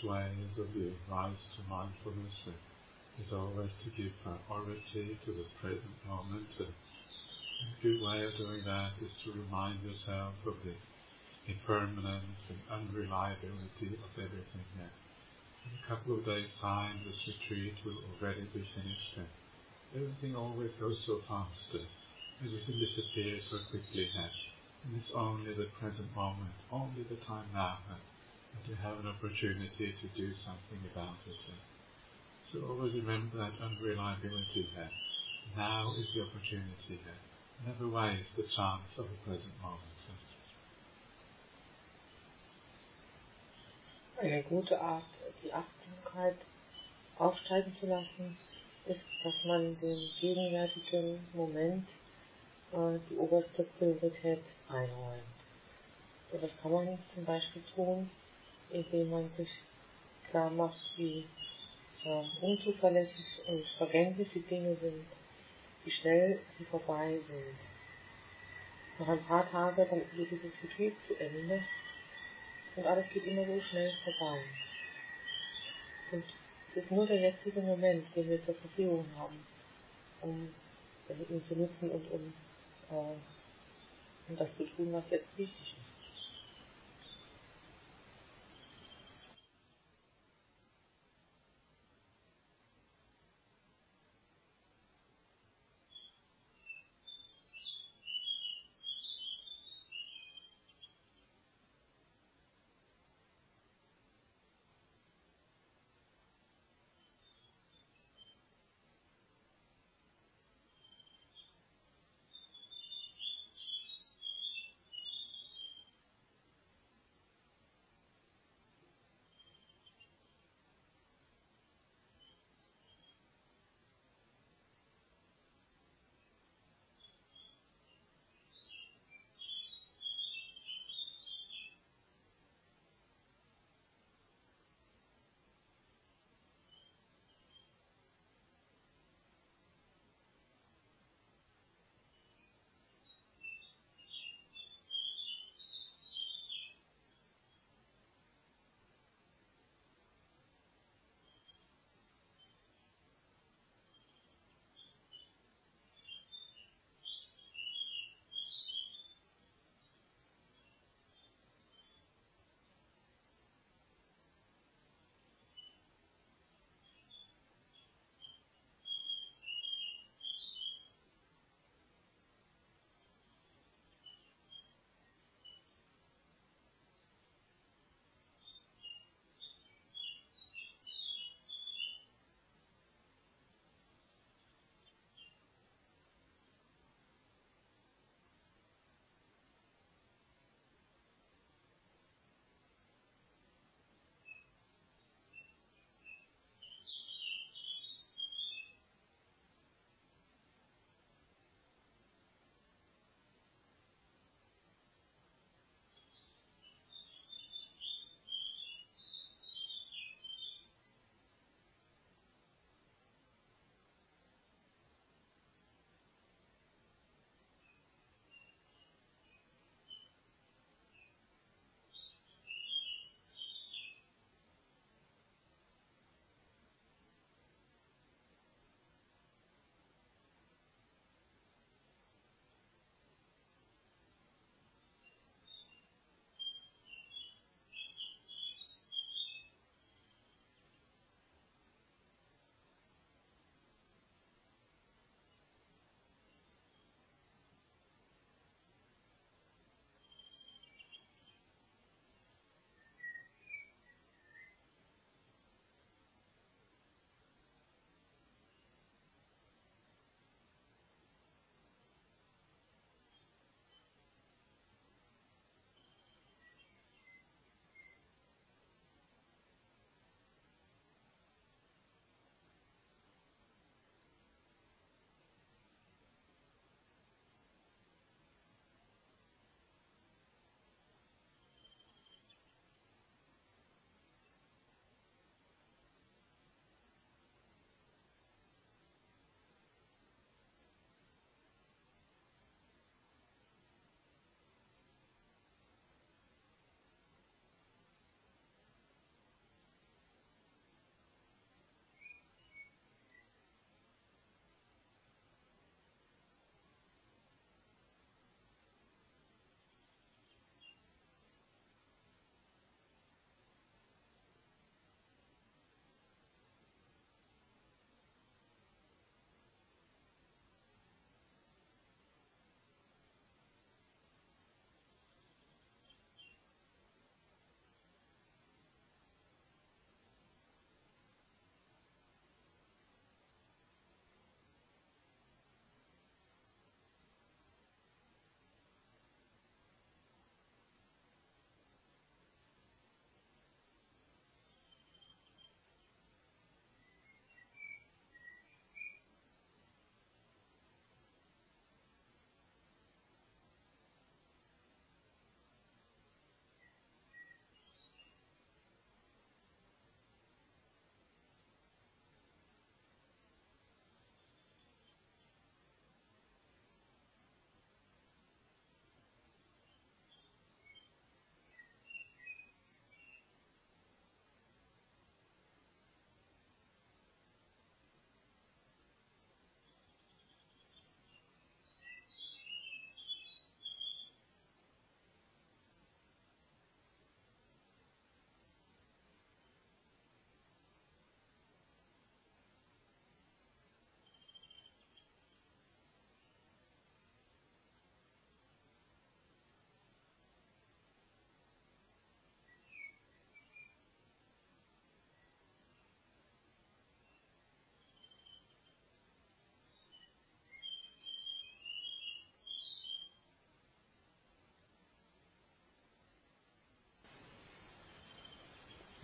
ways of giving rise to mindfulness is always to give priority to the present moment. A good way of doing that is to remind yourself of the impermanence and unreliability of everything. In a couple of days' time, this retreat will already be finished. Everything always goes so fast. Everything disappears so quickly. And it's only the present moment, only the time now, that you have an opportunity to do something about it. So always remember that unreliability. Now is the opportunity. Never waste the chance of the present moment. Eine gute Art, die Achtsamkeit aufsteigen zu lassen, ist, dass man dem gegenwärtigen Moment die oberste Priorität einräumt. So, das kann man zum Beispiel tun, indem man sich klar macht, wie unzuverlässig und vergänglich die Dinge sind, wie schnell sie vorbei sind. Noch ein paar Tage, dann geht dieses Retreat zu Ende und alles geht immer so schnell vorbei. Und es ist nur der jetzige Moment, den wir zur Verfügung haben, um ihn zu nutzen und um das zu tun, was jetzt wichtig ist.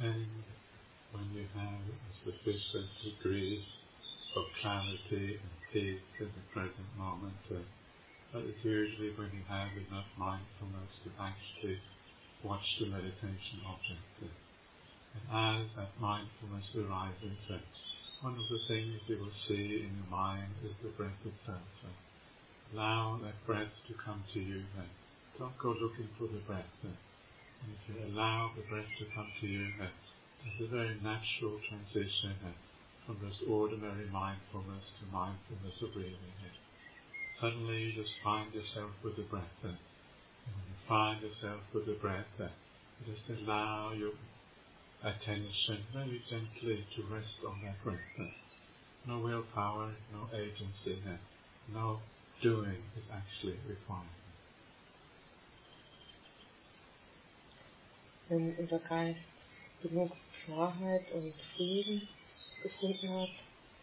then, when you have a sufficient degree of clarity and peace in the present moment, that is usually when you have enough mindfulness to actually watch the meditation object. And as that mindfulness arises, one of the things you will see in your mind is the breath itself. Allow that breath to come to you. Don't go looking for the breath. And if you allow the breath to come to you, there's a very natural transition from this ordinary mindfulness to mindfulness of breathing. Suddenly you just find yourself with the breath. And when you find yourself with the breath, just allow your attention very gently to rest on that breath. No willpower, no agency, no doing is actually required. Wenn unser Geist genug Klarheit und Frieden gefunden hat,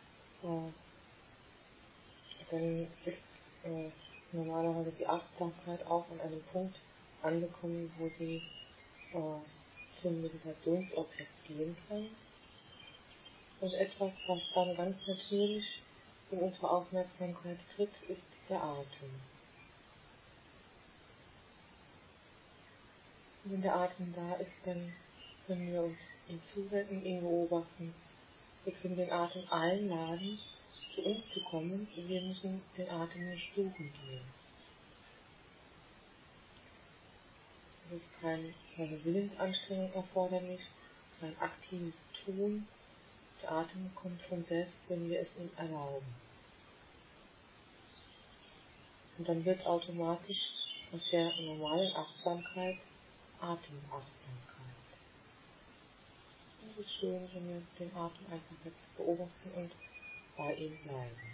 dann ist normalerweise die Achtsamkeit auch an einem Punkt angekommen, wo sie zum Meditationsobjekt gehen kann. Und etwas, was dann ganz natürlich in unsere Aufmerksamkeit tritt, ist der Atem. Und wenn der Atem da ist, dann können wir uns ihm zuwenden, ihn beobachten. Wir können den Atem einladen, zu uns zu kommen, und wir müssen den Atem nicht suchen gehen. Es ist keine Willensanstrengung erforderlich, kein aktives Tun. Der Atem kommt von selbst, wenn wir es ihm erlauben. Und dann wird automatisch aus der normalen Achtsamkeit Atemachtsamkeit. Es ist schön, wenn wir den Atem einfach jetzt beobachten und bei ihm bleiben.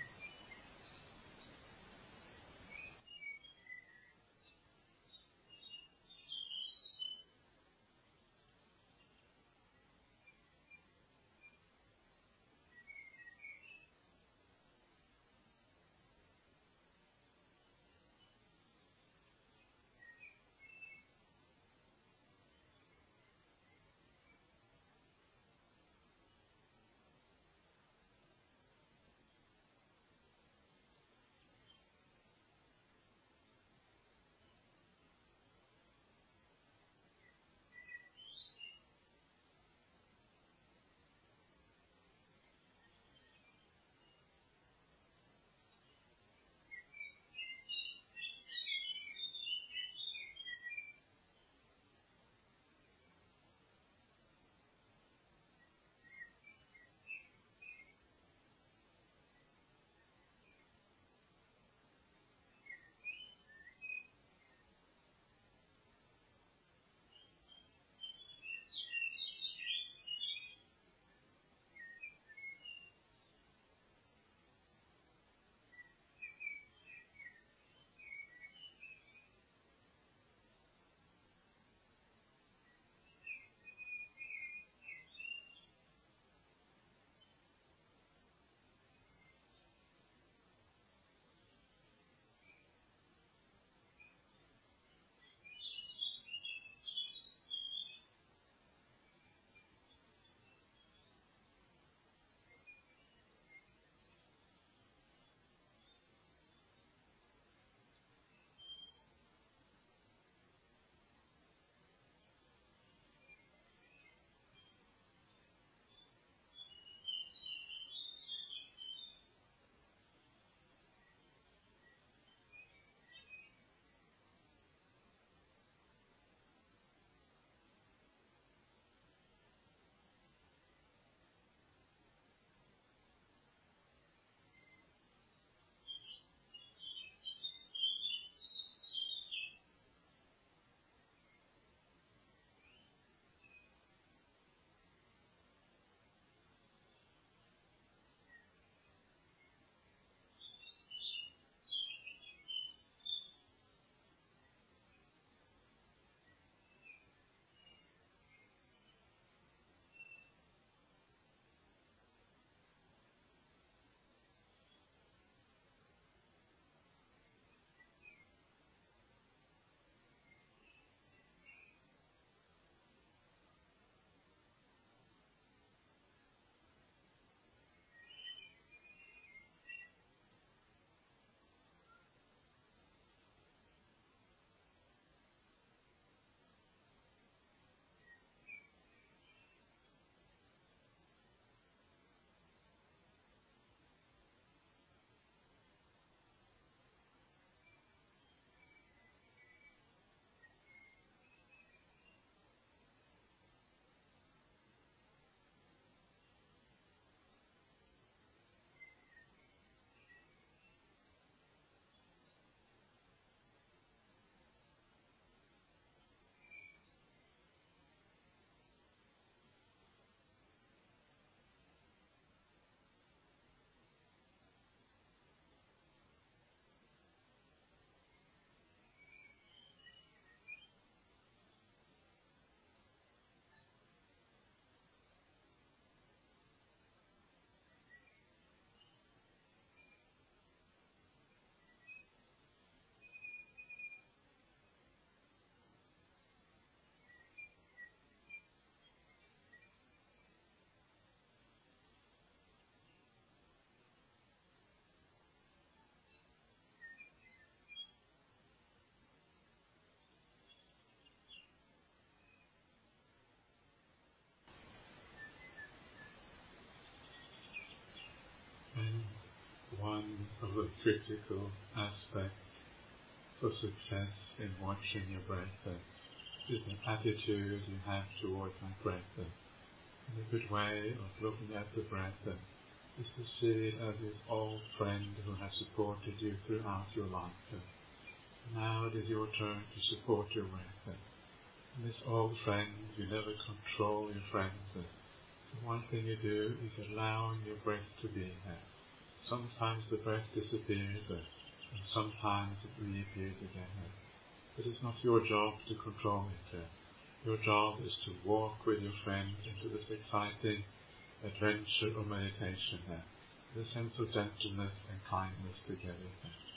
the critical aspect for success in watching your breath is the attitude you have towards that breath. And a good way of looking at the breath is to see it as this old friend who has supported you throughout your life. Now it is your turn to support your breath. And this old friend, you never control your friends. The one thing you do is allowing your breath to be there. Sometimes the breath disappears, and sometimes it reappears again. But it's not your job to control it. Your job is to walk with your friend into this exciting adventure of meditation, with a sense of gentleness and kindness together.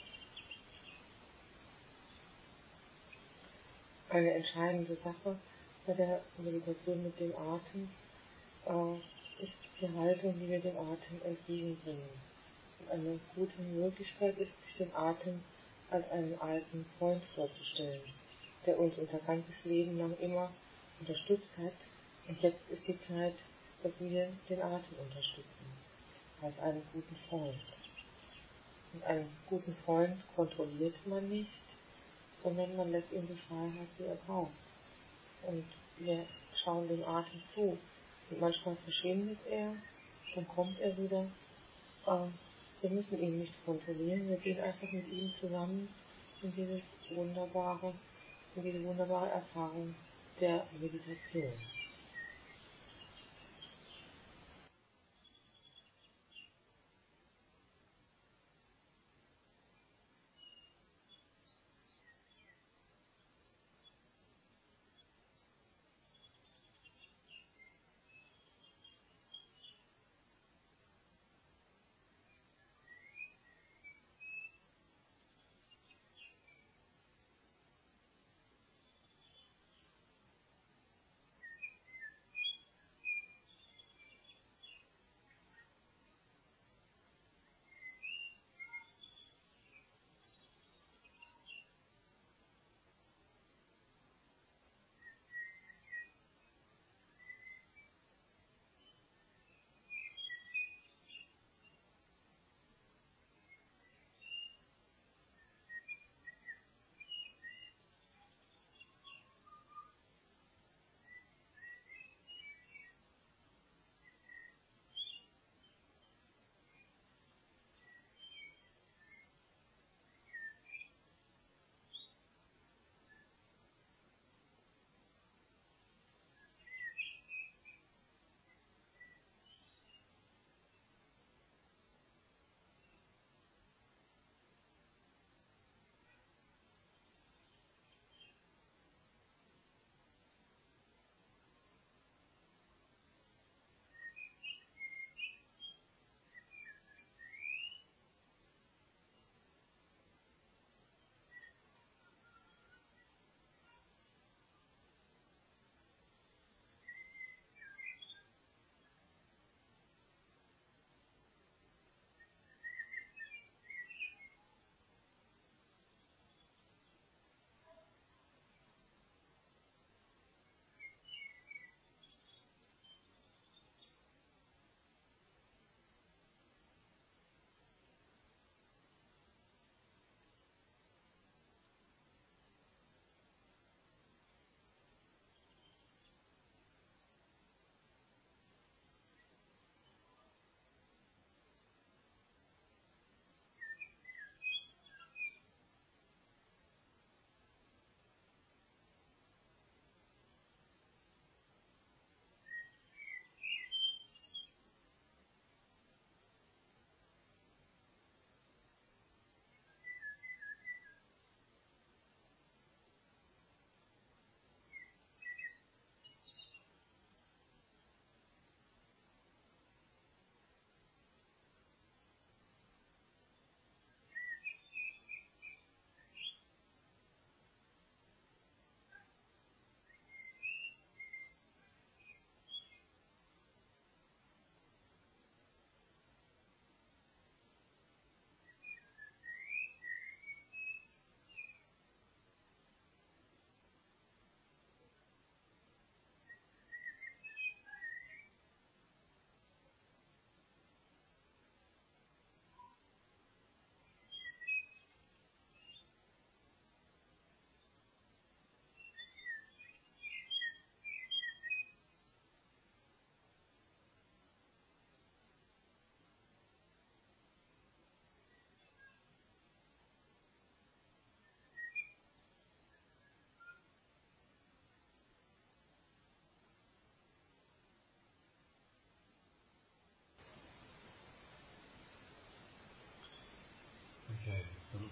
Eine entscheidende Sache bei der Meditation mit dem Atem ist die Haltung, die wir dem Atem entgegenbringen. Und eine gute Möglichkeit ist, sich den Atem als einen alten Freund vorzustellen, der uns unser ganzes Leben lang immer unterstützt hat. Und jetzt ist die Zeit, dass wir den Atem unterstützen, als einen guten Freund. Und einen guten Freund kontrolliert man nicht, sondern man lässt ihm die Freiheit, die er braucht. Und wir schauen dem Atem zu. Und manchmal verschwindet er, dann kommt er wieder. Wir müssen ihn nicht kontrollieren, wir gehen einfach mit ihm zusammen in diese wunderbare Erfahrung der Meditation.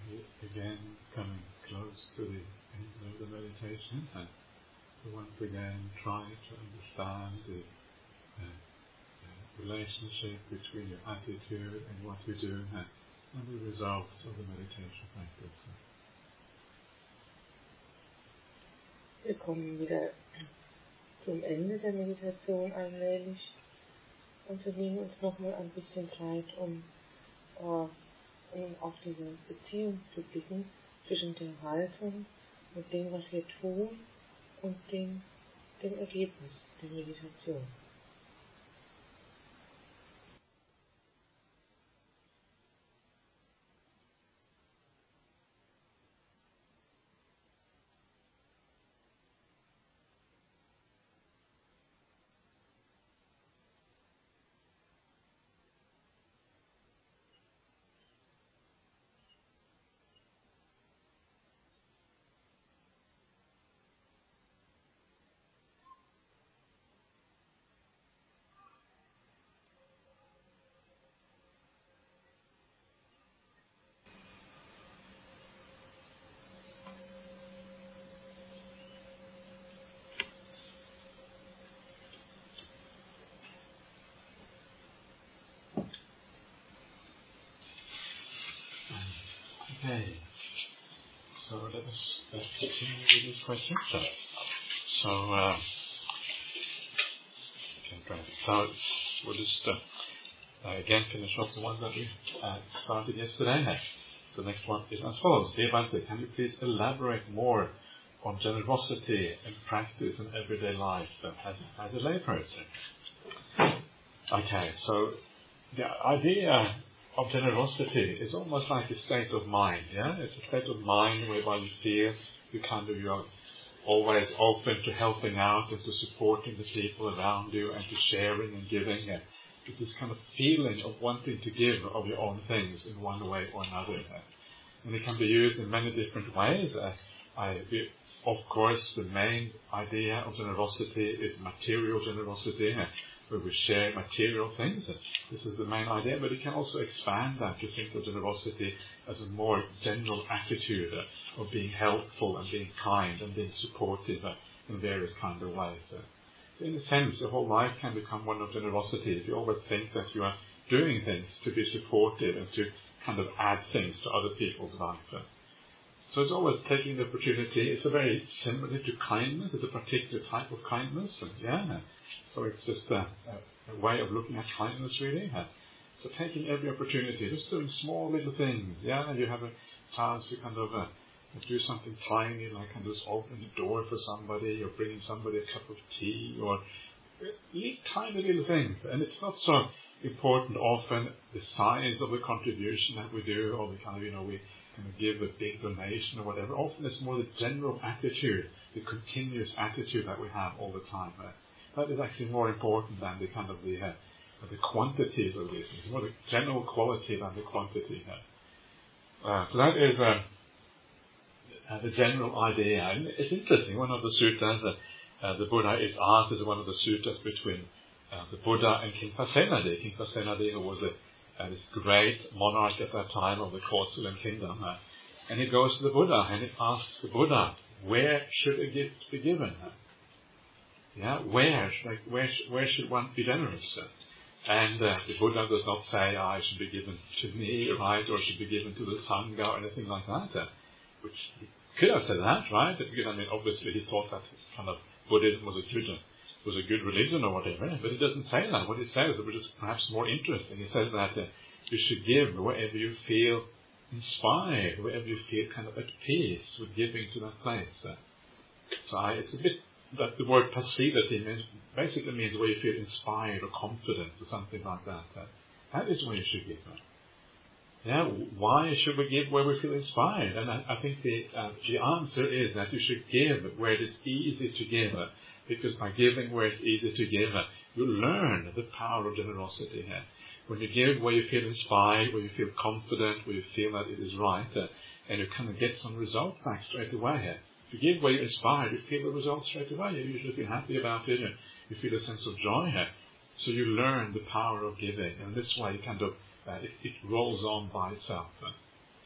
again coming close to the end of the meditation, and once again try to understand the relationship between your attitude and what you do and the results of the meditation practice. Wir kommen wieder zum Ende der Meditation allmählich und wir nehmen uns nochmal ein bisschen Zeit, um auf diese Beziehung zu blicken zwischen der Haltung und dem, was wir tun und dem Ergebnis der Meditation. Okay, so let us continue with this question. We'll just again finish off the one that we started yesterday. The next one is as follows. Dear Bhante, can you please elaborate more on generosity in practice in everyday life as a layperson? Okay, so the idea of generosity is almost like a state of mind, yeah? It's a state of mind whereby you feel you're always open to helping out and to supporting the people around you and to sharing and giving. It's this kind of feeling of wanting to give of your own things in one way or another. And it can be used in many different ways. Of course, the main idea of generosity is material generosity, where we share material things. This is the main idea, but it can also expand that to think of generosity as a more general attitude of being helpful and being kind and being supportive in various kind of ways. So in a sense, your whole life can become one of generosity if you always think that you are doing things to be supportive and to kind of add things to other people's life. So it's always taking the opportunity. It's a very similar to kindness. It's a particular type of kindness. So it's just a way of looking at kindness, really. So taking every opportunity, just doing small little things. You have a chance to kind of do something tiny, like kind of just open the door for somebody, or bringing somebody a cup of tea, or tiny little things. And it's not so important often the size of the contribution that we do, or we kind of give a big donation or whatever. Often it's more the general attitude, the continuous attitude that we have all the time. That is actually more important than the kind of the quantities of this. It's more the general quality than the quantity. So that is the general idea. And it's interesting. One of the suttas, the Buddha is asked, is one of the suttas between the Buddha and King Pasenadi. King Pasenadi, who was this great monarch at that time of the Kosalan kingdom, and he goes to the Buddha and he asks the Buddha, where should a gift be given? Where should one be generous? And the Buddha does not say, it should be given to me, right, or it should be given to the Sangha or anything like that. Which he could have said that, right? Because obviously he thought that kind of Buddhism was a good religion or whatever, but he doesn't say that. What he says, which is perhaps more interesting, he says that you should give wherever you feel inspired, wherever you feel kind of at peace with giving to that place. So it's a bit that the word passivity basically means where you feel inspired or confident or something like that. That is where you should give. Why should we give where we feel inspired? And I think the answer is that you should give where it is easy to give. Because by giving where it's easy to give, you learn the power of generosity. When you give where you feel inspired, where you feel confident, where you feel that it is right, and you kind of get some result back straight away. If you give where you're inspired, you feel the results straight away. You usually feel happy about it, and you feel a sense of joy. So you learn the power of giving, and this way you kind of it rolls on by itself.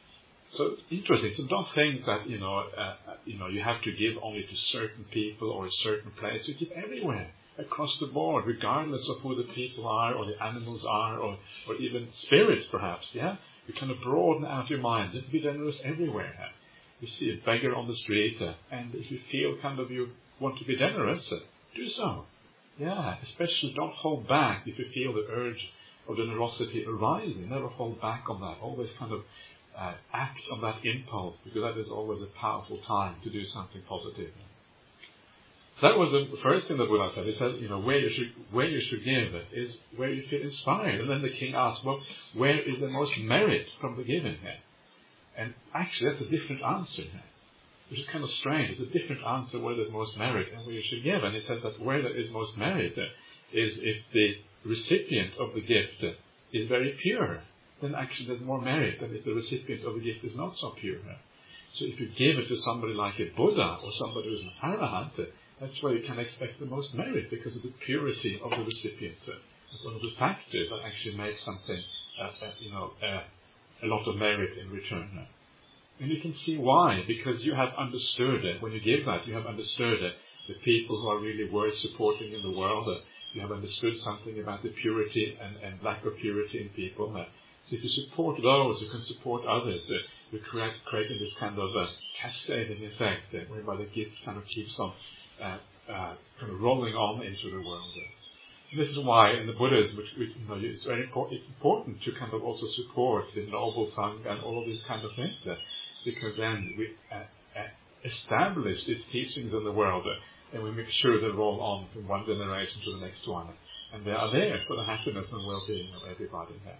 So it's interesting. So don't think that you have to give only to certain people or a certain place. You give everywhere, across the board, regardless of who the people are or the animals are or even spirits, perhaps. Yeah, you kind of broaden out your mind and be generous everywhere. You see a beggar on the street, and if you feel kind of you want to be generous, do so. Yeah, especially don't hold back if you feel the urge of generosity arising. Never hold back on that. Always kind of act on that impulse, because that is always a powerful time to do something positive. So that was the first thing that Buddha said. He said, where you should give is where you feel inspired. And then the king asked, well, where is the most merit from the giving here? And actually, that's a different answer here, which is kind of strange. It's a different answer where there's most merit and where you should give. And he says that where there is most merit is if the recipient of the gift is very pure. Then actually there's more merit than if the recipient of the gift is not so pure. So if you give it to somebody like a Buddha or somebody who's an Arahant, that's where you can expect the most merit, because of the purity of the recipient. It's one of the factors that actually makes something, a lot of merit in return. And you can see why, because you have understood it. When you give that, you have understood the people who are really worth supporting in the world. You have understood something about the purity and lack of purity in people. So if you support those, you can support others. You're creating this kind of cascading effect, whereby the gift kind of keeps on kind of rolling on into the world. And this is why in the Buddhism, it's very important. It's important to kind of also support the noble Sangha and all of these kind of things, because then we establish these teachings in the world, and we make sure they roll on from one generation to the next one, and they are there for the happiness and well-being of everybody there.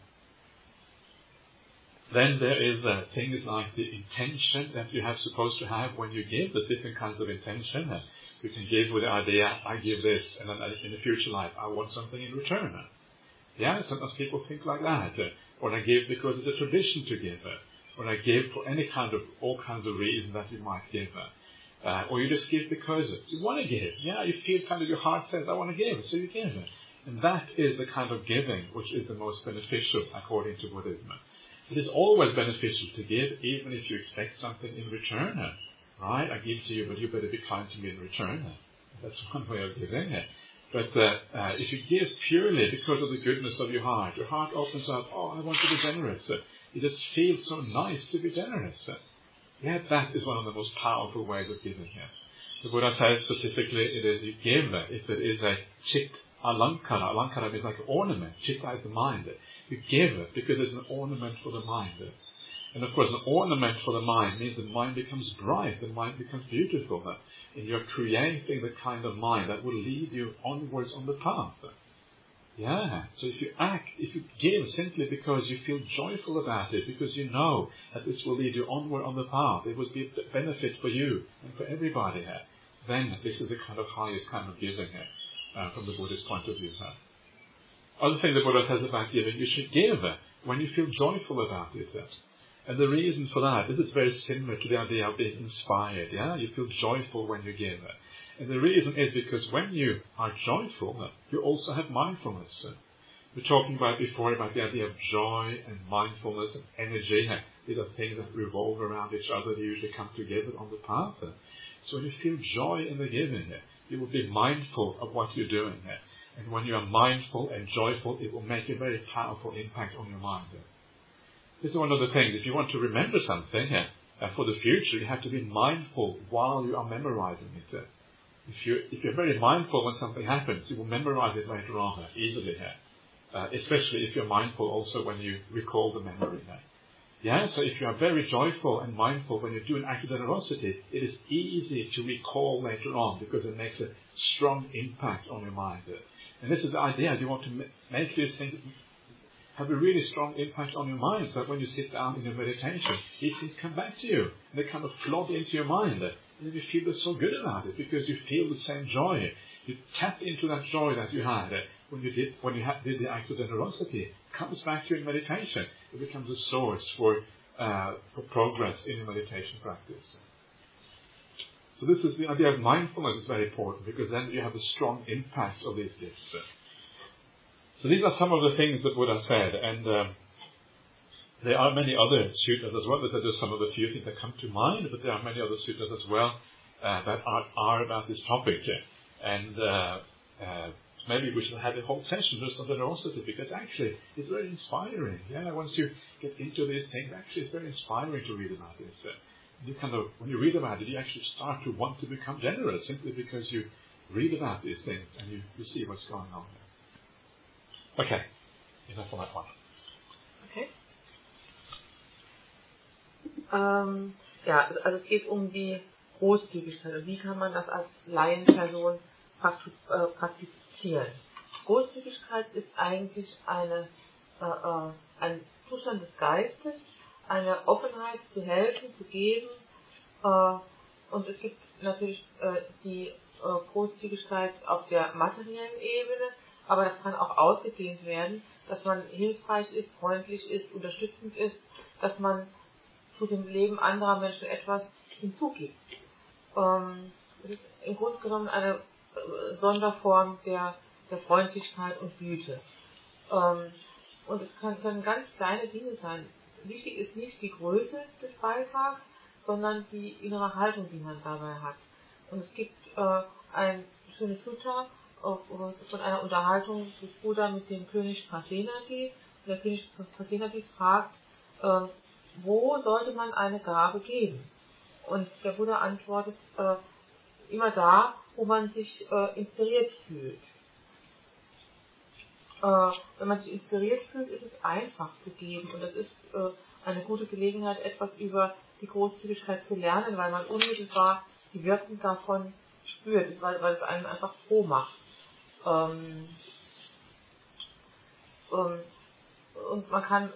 Then there is things like the intention that you have supposed to have when you give, the different kinds of intention. You can give with the idea, I give this, and then in the future life, I want something in return. Yeah, sometimes people think like that. Or I give because it's a tradition to give. Or I give for all kinds of reasons that you might give. Or you just give because you want to give. Yeah, you feel kind of your heart says, I want to give, so you give. And that is the kind of giving which is the most beneficial according to Buddhism. It is always beneficial to give, even if you expect something in return. Right? I give to you, but you better be kind to me in return. That's one way of giving. But if you give purely because of the goodness of your heart opens up, I want to be generous. It just feels so nice to be generous. Yeah, that is one of the most powerful ways of giving. The Buddha says specifically, it is you give if it is a chit alankara. Alankara means like an ornament. Chitta is the mind. You give because it's an ornament for the mind. And of course, an ornament for the mind means the mind becomes bright, the mind becomes beautiful. And you're creating the kind of mind that will lead you onwards on the path. Yeah, so if you give simply because you feel joyful about it, because you know that this will lead you onward on the path, it will be a benefit for you and for everybody here, then this is the kind of highest kind of giving from the Buddhist point of view. Other thing the Buddha says about giving, you should give when you feel joyful about it. And the reason for that, this is very similar to the idea of being inspired. Yeah, you feel joyful when you give. And the reason is because when you are joyful, you also have mindfulness. We were talking about before about the idea of joy and mindfulness and energy. These are things that revolve around each other. They usually come together on the path. So when you feel joy in the giving, you will be mindful of what you're doing. And when you are mindful and joyful, it will make a very powerful impact on your mind. This is one of the things. If you want to remember something for the future, you have to be mindful while you are memorizing it. If you're very mindful when something happens, you will memorize it later on easily. Especially if you're mindful also when you recall the memory. Yeah, so if you are very joyful and mindful when you do an act of generosity, it is easy to recall later on because it makes a strong impact on your mind. And this is the idea. You want to make these things have a really strong impact on your mind, so that when you sit down in your meditation, these things come back to you, and they kind of flood into your mind, and you feel so good about it, because you feel the same joy. You tap into that joy that you had when you did the act of generosity. It comes back to you in meditation. It becomes a source for progress in your meditation practice. So this is the idea of mindfulness is very important, because then you have a strong impact of these gifts. So these are some of the things that Buddha said, and there are many other sutras as well. These are just some of the few things that come to mind, but there are many other sutras as well that are about this topic. And maybe we should have a whole session just on generosity, because actually it's very inspiring. Once you get into these things, actually it's very inspiring to read about this. You when you read about it, you actually start to want to become generous simply because you read about these things and you see what's going on there. Okay, enough on that one. Okay. Also es geht um die Großzügigkeit und wie kann man das als Laienperson praktizieren. Großzügigkeit ist eigentlich ein Zustand des Geistes, eine Offenheit zu helfen, zu geben, und es gibt natürlich die Großzügigkeit auf der materiellen Ebene, aber das kann auch ausgedehnt werden, dass man hilfreich ist, freundlich ist, unterstützend ist, dass man zu dem Leben anderer Menschen etwas hinzugibt. Es ist im Grunde genommen eine Sonderform der Freundlichkeit und Güte. Und es können ganz kleine Dinge sein. Wichtig ist nicht die Größe des Beitrags, sondern die innere Haltung, die man dabei hat. Und es gibt ein schönes Sutta von einer Unterhaltung des Buddha mit dem König Pasenadi. Der König Pasenadi fragt, wo sollte man eine Gabe geben? Und der Buddha antwortet, immer da, wo man sich inspiriert fühlt. Wenn man sich inspiriert fühlt, ist es einfach zu geben. Und das ist eine gute Gelegenheit, etwas über die Großzügigkeit zu lernen, weil man unmittelbar die Wirkung davon spürt, weil es einen einfach froh macht. Und man kann,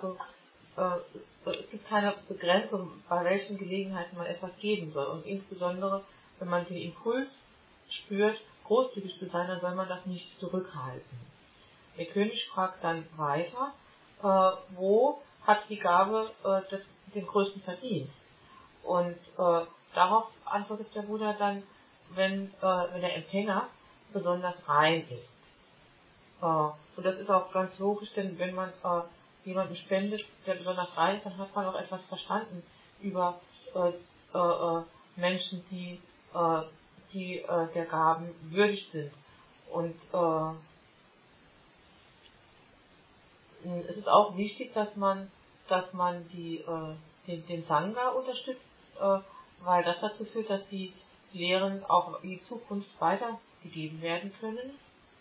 es gibt keine Begrenzung, bei welchen Gelegenheiten man etwas geben soll. Und insbesondere, wenn man den Impuls spürt, großzügig zu sein, dann soll man das nicht zurückhalten. Der König fragt dann weiter, wo hat die Gabe den größten Verdienst? Und darauf antwortet der Buddha dann, wenn der Empfänger besonders rein ist. Und das ist auch ganz logisch, denn wenn man jemanden spendet, der besonders rein ist, dann hat man auch etwas verstanden über Menschen, die der Gaben würdig sind. Und es ist auch wichtig, dass man den Sangha unterstützt, weil das dazu führt, dass die Lehren auch in die Zukunft weitergegeben werden können.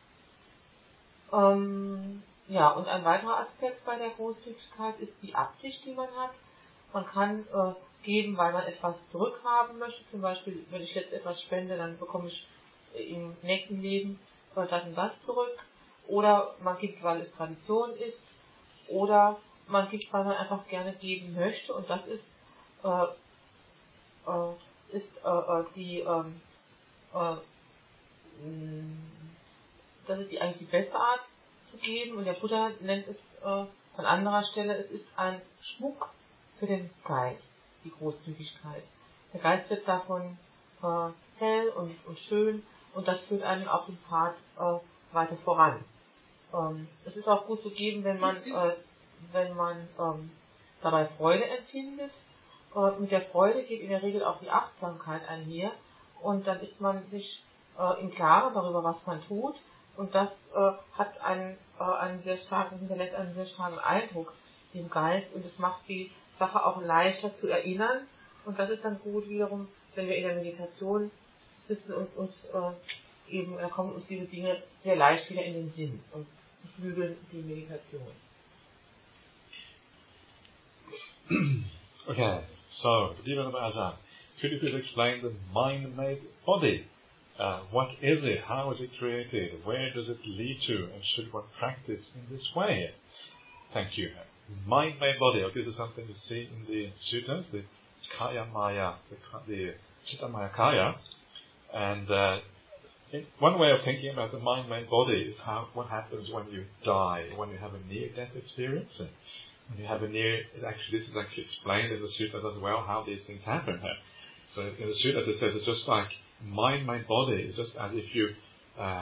Und ein weiterer Aspekt bei der Großzügigkeit ist die Absicht, die man hat. Man kann geben, weil man etwas zurückhaben möchte. Zum Beispiel, wenn ich jetzt etwas spende, dann bekomme ich im nächsten Leben das und das zurück. Oder man gibt, weil es Tradition ist. Oder man gibt, weil man einfach gerne geben möchte. Und das ist eigentlich die beste Art zu geben. Und der Buddha nennt es an anderer Stelle, es ist ein Schmuck für den Geist, die Großzügigkeit. Der Geist wird davon hell und schön, und das führt einen auf den Pfad weiter voran. Es ist auch gut zu geben, wenn man dabei Freude empfindet. Mit der Freude geht in der Regel auch die Achtsamkeit einher, und dann ist man sich im Klaren darüber, was man tut, und das hinterlässt einen sehr starken Eindruck im Geist, und es macht die Sache auch leichter zu erinnern, und das ist dann gut wiederum, wenn wir in der Meditation sitzen und da kommen uns diese Dinge sehr leicht wieder in den Sinn und beflügeln die Meditation. Okay, so, Diva Bhajan, could you please explain the mind-made body? What is it? How is it created? Where does it lead to? And should one practice in this way? Thank you. Mind-made body. Okay, this is something you see in the sutras, the Kaya Maya, the Chitta Maya Kaya. And one way of thinking about the mind-made body is what happens when you die, when you have a near-death experience. When you have this is actually explained in the sutras as well, how these things happen. So in the sutras it says it's just like mind body. It's just as if you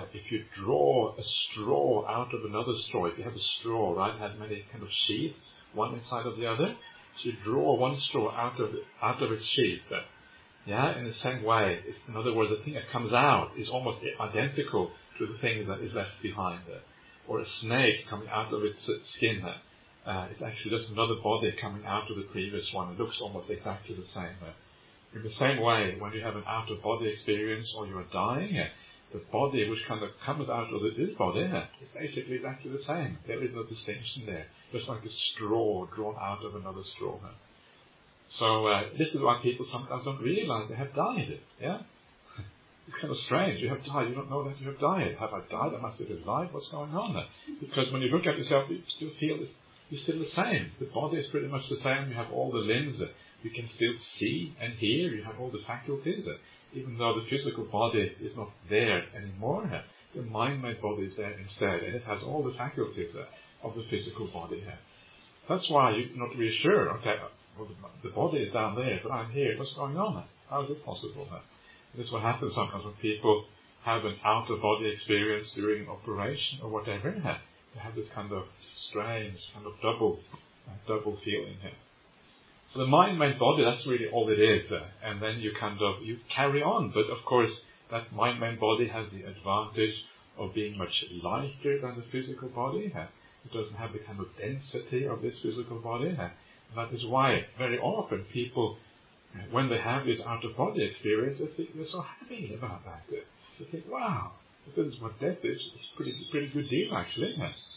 draw a straw out of another straw. If you have a straw, right, it has many kind of sheaths one inside of the other. So you draw one straw out of its sheath. In the same way, in other words, the thing that comes out is almost identical to the thing that is left behind. Or a snake coming out of its skin. It's actually just another body coming out of the previous one. It looks almost exactly the same. In the same way, when you have an out-of-body experience or you are dying, the body which kind of comes out of this body is basically exactly the same. There is no distinction there. Just like a straw drawn out of another straw. So this is why people sometimes don't realize they have died. It's kind of strange. You have died. You don't know that you have died. Have I died? I must be alive. What's going on there? Because when you look at yourself, you still feel you're still the same. The body is pretty much the same. You have all the limbs. You can still see and hear. You have all the faculties. Even though the physical body is not there anymore, the mind-made body is there instead, and it has all the faculties of the physical body. That's why you're not really sure. Okay, well, the body is down there, but I'm here. What's going on? How is it possible? This is what happens sometimes when people have an out-of-body experience during an operation or whatever. They have this kind of strange, kind of double feeling here. So the mind-made body, that's really all it is. And then you carry on. But of course, that mind-made body has the advantage of being much lighter than the physical body. It doesn't have the kind of density of this physical body. And that is why very often people, when they have this out-of-body experience, they think they're so happy about that. They think, wow, if this is what death is, it's a pretty good deal actually.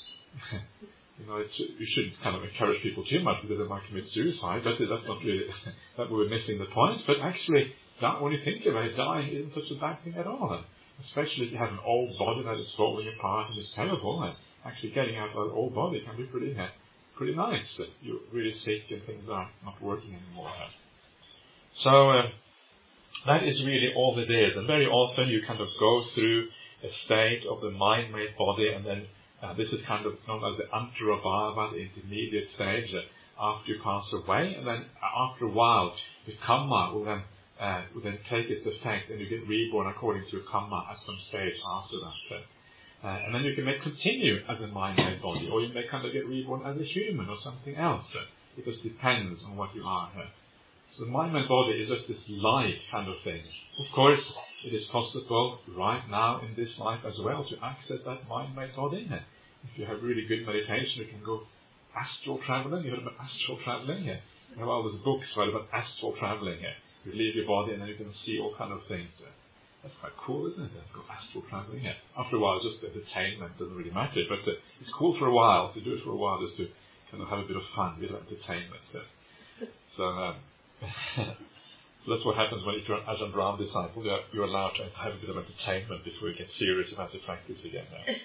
You shouldn't kind of encourage people too much because they might commit suicide. That's not really, that we're missing the point. But actually, when you think about it, dying isn't such a bad thing at all. Especially if you have an old body that is falling apart and is terrible. Actually, getting out of that old body can be pretty nice. You're really sick and things are not working anymore. So that is really all it is. And very often you kind of go through a state of the mind-made body, and then this is kind of known as the antarabhava, the intermediate stage, after you pass away, and then after a while, the karma will then take its effect, and you get reborn according to your karma at some stage after that. And then you may continue as a mind-made body, or you may kind of get reborn as a human or something else. It just depends on what you are. So the mind-made body is just this light kind of thing. Of course, it is possible right now in this life as well to access that mind-made body. If you have really good meditation, you can go astral traveling. You heard about astral traveling? You have all these books about astral traveling. You leave your body and then you can see all kind of things. That's quite cool, isn't it? Go astral traveling. After a while, just entertainment doesn't really matter, but it's cool for a while to do it for a while, just to kind of have a bit of fun, a bit of entertainment. So that's what happens when you're an Ajahn Brahm disciple. You're allowed to have a bit of entertainment before you get serious about the practice again.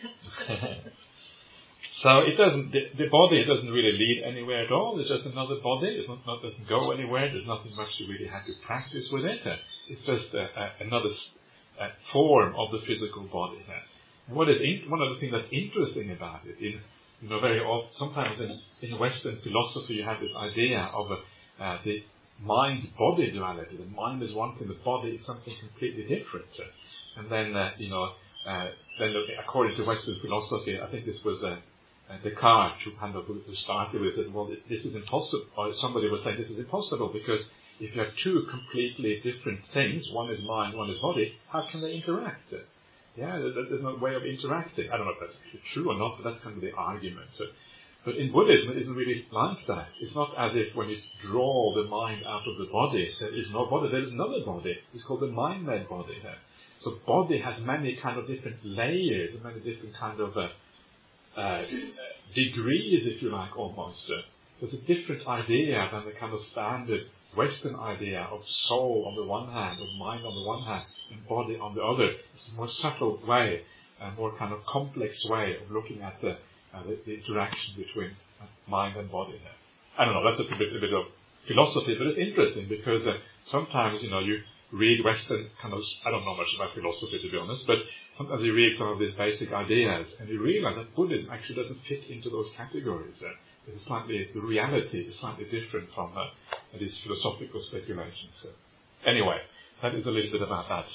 So the body doesn't really lead anywhere at all. It's just another body. It doesn't go anywhere. There's nothing much you really have to practice with it. It's just another form of the physical body. And one of the things that's interesting about it, very often, sometimes in Western philosophy, you have this idea of the mind-body duality. The mind is one thing, the body is something completely different. And then, according to Western philosophy, I think this was Descartes who started with it. Well, this is impossible. Or somebody was saying this is impossible because if you have two completely different things, one is mind, one is body, how can they interact? There's no way of interacting. I don't know if that's actually true or not, but that's kind of the argument. But in Buddhism, it isn't really like that. It's not as if when you draw the mind out of the body, there is no body, there is another body. It's called the mind-made body. So body has many kind of different layers, and many different kind of degrees, if you like, almost. So it's a different idea than the kind of standard Western idea of soul on the one hand, of mind on the one hand, and body on the other. It's a more subtle way, a more kind of complex way of looking at the interaction between mind and body. I don't know, that's just a bit of philosophy, but it's interesting because sometimes, you read Western I don't know much about philosophy to be honest, but sometimes you read some of these basic ideas and you realize that Buddhism actually doesn't fit into those categories. The reality is slightly different from these philosophical speculations. Anyway, that is a little bit about that.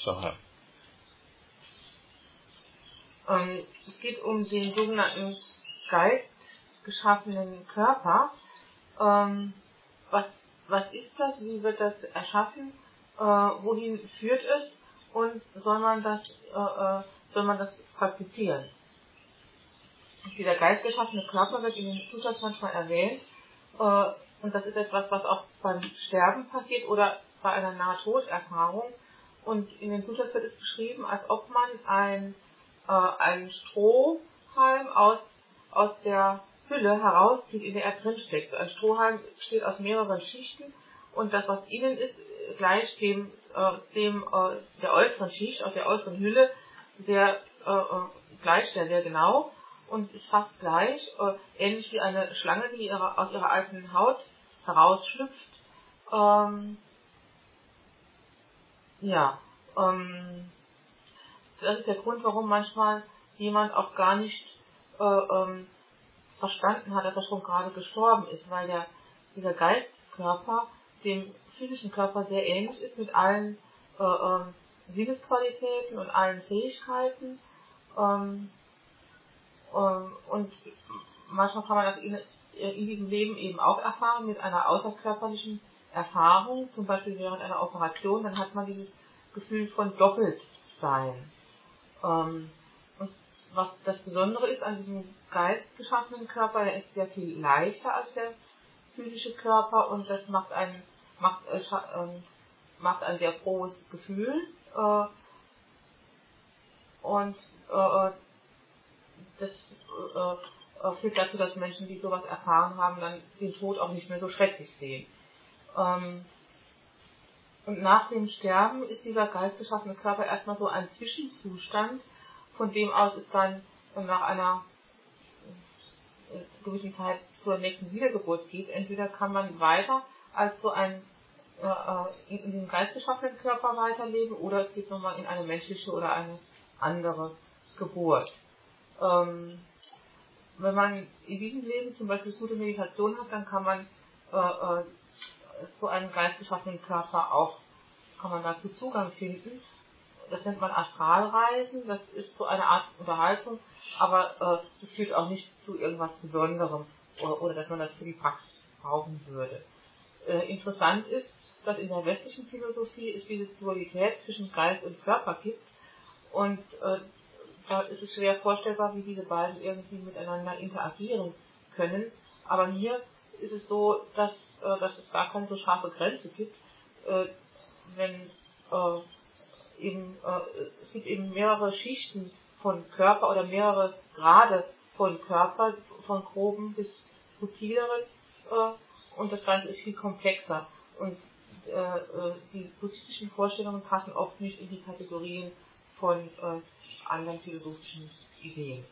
Es geht um den sogenannten geistgeschaffenen Körper. was ist das, wie wird das erschaffen, wohin führt es und soll man das praktizieren? Dieser geistgeschaffene Körper wird in den Sutras manchmal erwähnt, und das ist etwas, was auch beim Sterben passiert oder bei einer Nahtoderfahrung. Und in den Sutras wird es beschrieben, als ob man einen Strohhalm aus der Hülle herauszieht, in der er drin steckt. Ein Strohhalm besteht aus mehreren Schichten und das, was innen ist, gleich dem der äußeren Schicht, aus der äußeren Hülle, gleich sehr genau und ist fast gleich, ähnlich wie eine Schlange, die aus ihrer alten Haut herausschlüpft. Das ist der Grund, warum manchmal jemand auch gar nicht verstanden hat, dass er schon gerade gestorben ist, weil dieser Geistkörper dem physischen Körper sehr ähnlich ist, mit allen Sinnesqualitäten und allen Fähigkeiten. Und manchmal kann man das in diesem Leben eben auch erfahren, mit einer außerkörperlichen Erfahrung, zum Beispiel während einer Operation, dann hat man dieses Gefühl von Doppeltsein. Und was das Besondere ist an diesem geistgeschaffenen Körper, der ist sehr viel leichter als der physische Körper und das macht ein sehr frohes Gefühl. Das führt dazu, dass Menschen, die sowas erfahren haben, dann den Tod auch nicht mehr so schrecklich sehen. Und nach dem Sterben ist dieser geistgeschaffene Körper erstmal so ein Zwischenzustand, von dem aus es dann nach einer gewissen Zeit zur nächsten Wiedergeburt geht. Entweder kann man weiter als so ein in dem geistgeschaffenen Körper weiterleben oder es geht nochmal in eine menschliche oder eine andere Geburt. Wenn man in diesem Leben zum Beispiel gute Meditation hat, dann kann man zu einem geistgeschaffenen Körper auch, kann man dazu Zugang finden. Das nennt man Astralreisen, das ist so eine Art Unterhaltung, aber das führt auch nicht zu irgendwas Besonderem oder dass man das für die Praxis brauchen würde. Interessant ist, dass in der westlichen Philosophie es diese Dualität zwischen Geist und Körper gibt und da ist es schwer vorstellbar, wie diese beiden irgendwie miteinander interagieren können, aber hier ist es so, dass es gar keine so scharfe Grenze gibt, es gibt eben mehrere Schichten von Körper oder mehrere Grade von Körper, von groben bis subtileren, und das Ganze ist viel komplexer. Und die buddhistischen Vorstellungen passen oft nicht in die Kategorien von anderen philosophischen Ideen.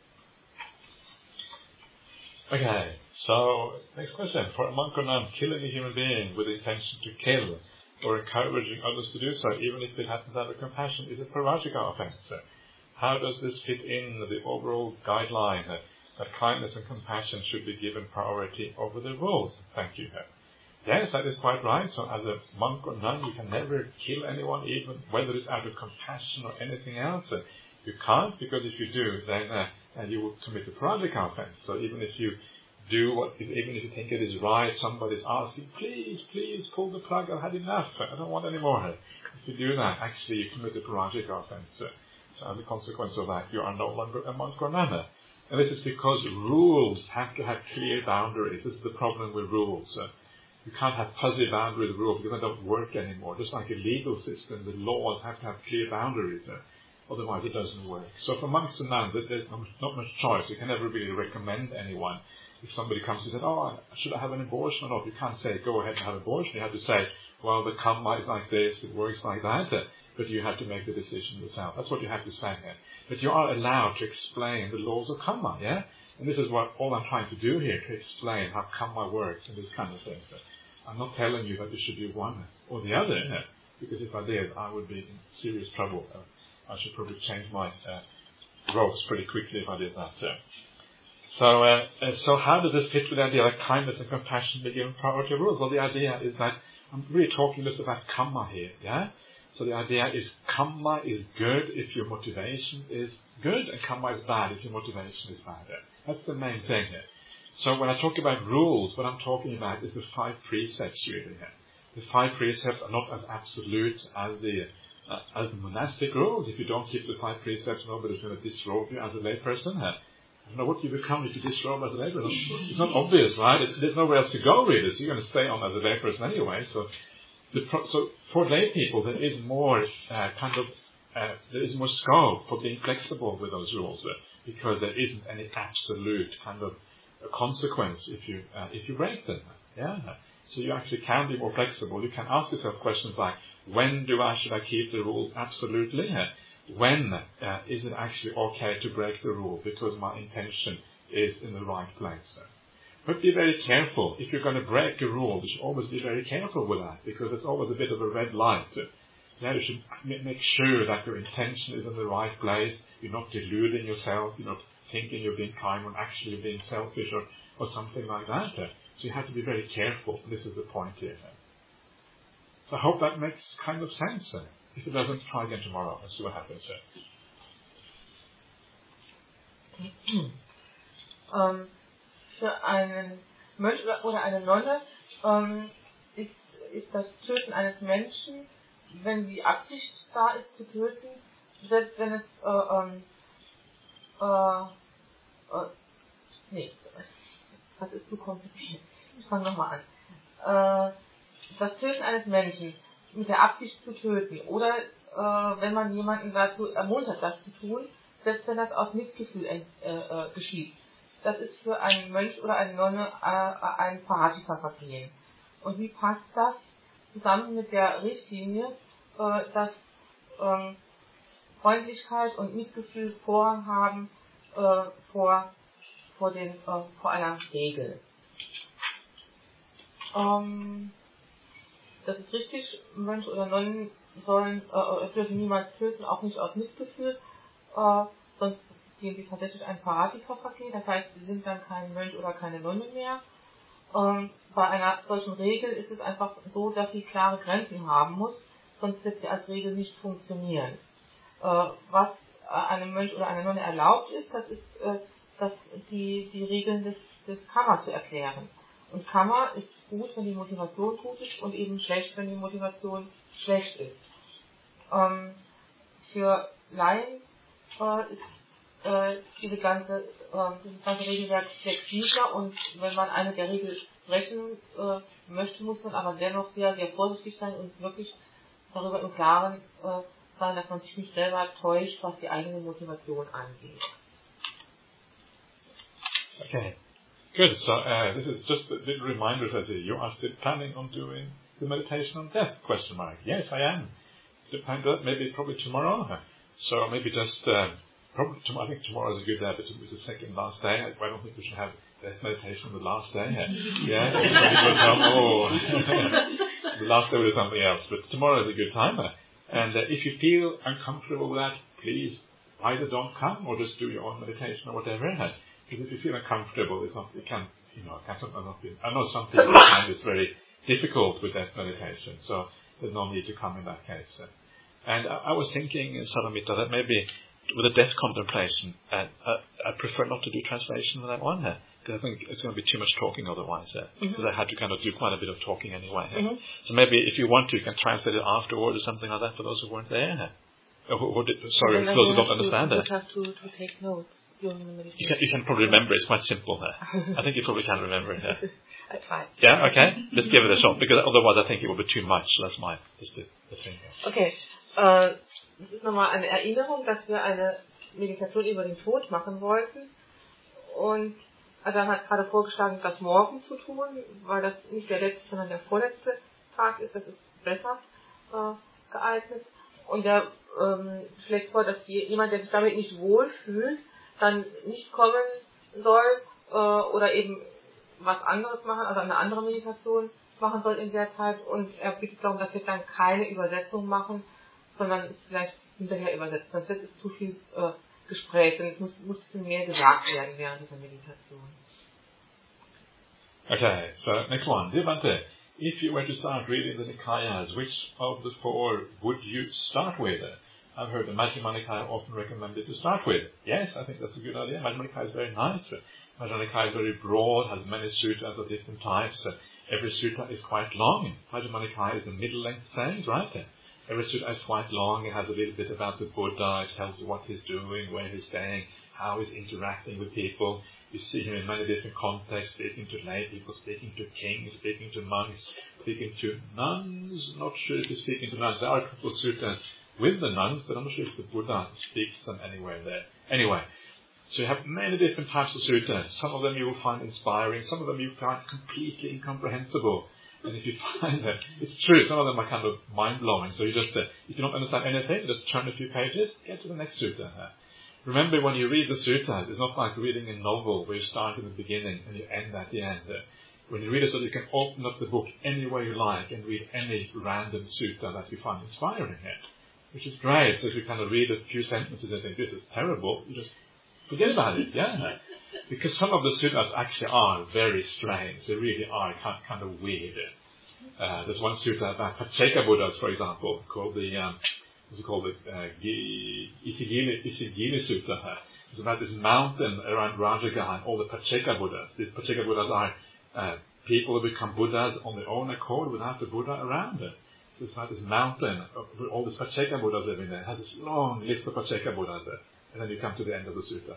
Okay, so next question. For a monk or nun, killing a human being with the intention to kill or encouraging others to do so, even if it happens out of compassion, is a parajika offense. How does this fit in the overall guideline that kindness and compassion should be given priority over the rules? Thank you. Yes, that is quite right. So as a monk or nun, you can never kill anyone, even whether it's out of compassion or anything else. You can't, because if you do, then you will commit a parajika offense. So even if you even if you think it is right, somebody's asking, please pull the plug, I've had enough, I don't want any more. If you do that, actually you commit a parajika offense. So as a consequence of that, you are no longer a monk or nun. And this is because rules have to have clear boundaries. This is the problem with rules. You can't have fuzzy boundaries with rules because they don't work anymore. Just like a legal system, the laws have to have clear boundaries. Otherwise it doesn't work. So for monks and nuns, there's not much choice. You can never really recommend anyone. If somebody comes and says, should I have an abortion or not? You can't say, go ahead and have an abortion. You have to say, well, the karma is like this, it works like that. But you have to make the decision yourself. That's what you have to say here. But you are allowed to explain the laws of karma, yeah? And this is what all I'm trying to do here, to explain how karma works and this kind of thing. But I'm not telling you that you should do one or the other, because if I did, I would be in serious trouble. I should probably change my roles pretty quickly if I did that. So how does this fit with the idea that kindness and compassion be given priority rules? Well, the idea is that I'm really talking just about karma here, yeah? So the idea is karma is good if your motivation is good, and karma is bad if your motivation is bad. That's the main thing here. So when I talk about rules, what I'm talking about is the 5 precepts really here. The 5 precepts are not as absolute as the monastic rules. If you don't keep the 5 precepts, nobody's going to disrobe you as a layperson. I don't know what you become if you disrobe as a layperson. It's not obvious, right? There's nowhere else to go really, so you're going to stay on as a layperson anyway. So for lay people, there is more there is more scope for being flexible with those rules because there isn't any absolute kind of consequence if you break them. Yeah. So you actually can be more flexible. You can ask yourself questions like, when should I keep the rules absolutely? When is it actually okay to break the rule because my intention is in the right place? But be very careful. If you're going to break a rule, you should always be very careful with that because it's always a bit of a red light. You should make sure that your intention is in the right place. You're not deluding yourself. You're not thinking you're being kind when actually you're being selfish or something like that. So you have to be very careful. This is the point here. So I hope that makes kind of sense. If it doesn't, try again tomorrow and see what happens. Für einen Mönch oder eine Nonne ist das Töten eines Menschen, wenn die Absicht da ist zu töten, selbst wenn es das ist zu kompliziert. Ich fange nochmal an. Das Töten eines Menschen mit der Absicht zu töten oder wenn man jemanden dazu ermuntert, das zu tun, selbst wenn das aus Mitgefühl geschieht. Das ist für einen Mönch oder eine Nonne ein Paratika-Vergehen. Und wie passt das zusammen mit der Richtlinie, dass Freundlichkeit und Mitgefühl Vorrang haben vor einer Regel? Das ist richtig, Mönche oder Nonnen dürfen niemals töten, auch nicht aus Mitgefühl, sonst gehen sie tatsächlich ein Paratika-Vergehen, das heißt, sie sind dann kein Mönch oder keine Nonne mehr. Bei einer solchen Regel ist es einfach so, dass sie klare Grenzen haben muss, sonst wird sie als Regel nicht funktionieren. Was einem Mönch oder einer Nonne erlaubt ist, das ist, dass die Regeln des Karma zu erklären. Und Karma ist gut, wenn die Motivation gut ist und eben schlecht, wenn die Motivation schlecht ist. Für Laien ist dieses ganze Regelwerk flexibler und wenn man eine der Regeln brechen möchte, muss man aber dennoch sehr, sehr vorsichtig sein und wirklich darüber im Klaren sein, dass man sich nicht selber täuscht, was die eigene Motivation angeht. Okay. Good. So this is just a little reminder that you are still planning on doing the meditation on death? Question mark. Yes, I am. Probably tomorrow. So maybe just probably tomorrow. I think tomorrow is a good day, but it's the second last day. I don't think we should have death meditation on the last day. Yeah. The last day will do something else, but tomorrow is a good time. And if you feel uncomfortable with that, please either don't come or just do your own meditation or whatever. Because if you feel uncomfortable, it can sometimes not be. I know some people find it very difficult with death meditation, so there's no need to come in that case. And I was thinking, Salamita, that maybe with a death contemplation, I prefer not to do translation with that one, because I think it's going to be too much talking otherwise. Because I had to kind of do quite a bit of talking anyway. So maybe if you want to, you can translate it afterwards or something like that for those who weren't there. Sorry, those who don't understand it. You have to take notes. You can probably remember. It's quite simple. I think you probably can remember it. I try. Yeah, okay. Let's give it a shot, because otherwise I think it will be too much. That's the thing. Okay. Das ist nochmal eine Erinnerung, dass wir eine Meditation über den Tod machen wollten. Und Adam hat gerade vorgeschlagen, das morgen zu tun, weil das nicht der letzte, sondern der vorletzte Tag ist. Das ist besser geeignet. Und er schlägt vor, dass jemand, der sich damit nicht wohlfühlt, dann nicht kommen soll oder eben was anderes machen, also eine andere Meditation machen soll in der Zeit. Und er bittet darum, dass wir dann keine Übersetzung machen, sondern es vielleicht hinterher übersetzen. Sonst wird es zu viel Gespräch und es muss viel mehr gesagt werden während dieser Meditation. Okay, so next one. Dear Bhante, if you were to start reading the Nikayas, which of the 4 would you start with? I've heard the Majjhima Nikaya often recommended to start with. Yes, I think that's a good idea. Majjhima Nikaya is very nice. Majjhima Nikaya is very broad, has many sutras of different types. Every sutra is quite long. Majjhima Nikaya is a middle-length saying, right? Every sutra is quite long. It has a little bit about the Buddha. It tells you what he's doing, where he's staying, how he's interacting with people. You see him in many different contexts, speaking to lay people, speaking to kings, speaking to monks, speaking to nuns. Not sure if he's speaking to nuns. There are a couple of sutras with the nuns, but I'm not sure if the Buddha speaks them anywhere there. Anyway, so you have many different types of sutras. Some of them you will find inspiring, some of them you find completely incomprehensible. And if you find that, it's true, some of them are kind of mind-blowing. So you just, if you don't understand anything, just turn a few pages, get to the next sutra. Remember, when you read the sutras, it's not like reading a novel where you start in the beginning and you end at the end. When you read it, so you can open up the book any way you like and read any random sutta that you find inspiring here, which is great. So if you kind of read a few sentences and think, this is terrible, you just forget about it, yeah? Because some of the sutras actually are very strange. They really are kind of weird. There's one sutta about Pacceka Buddhas, for example, called the Isigili Sutta. It's about this mountain around Rajagaha and all the Pacceka Buddhas. These Pacceka Buddhas are people who become Buddhas on their own accord without the Buddha around them. So it's about this mountain with all these Pacceka Buddhas living there. It has this long list of Pacceka Buddhas there. And then you come to the end of the sutta.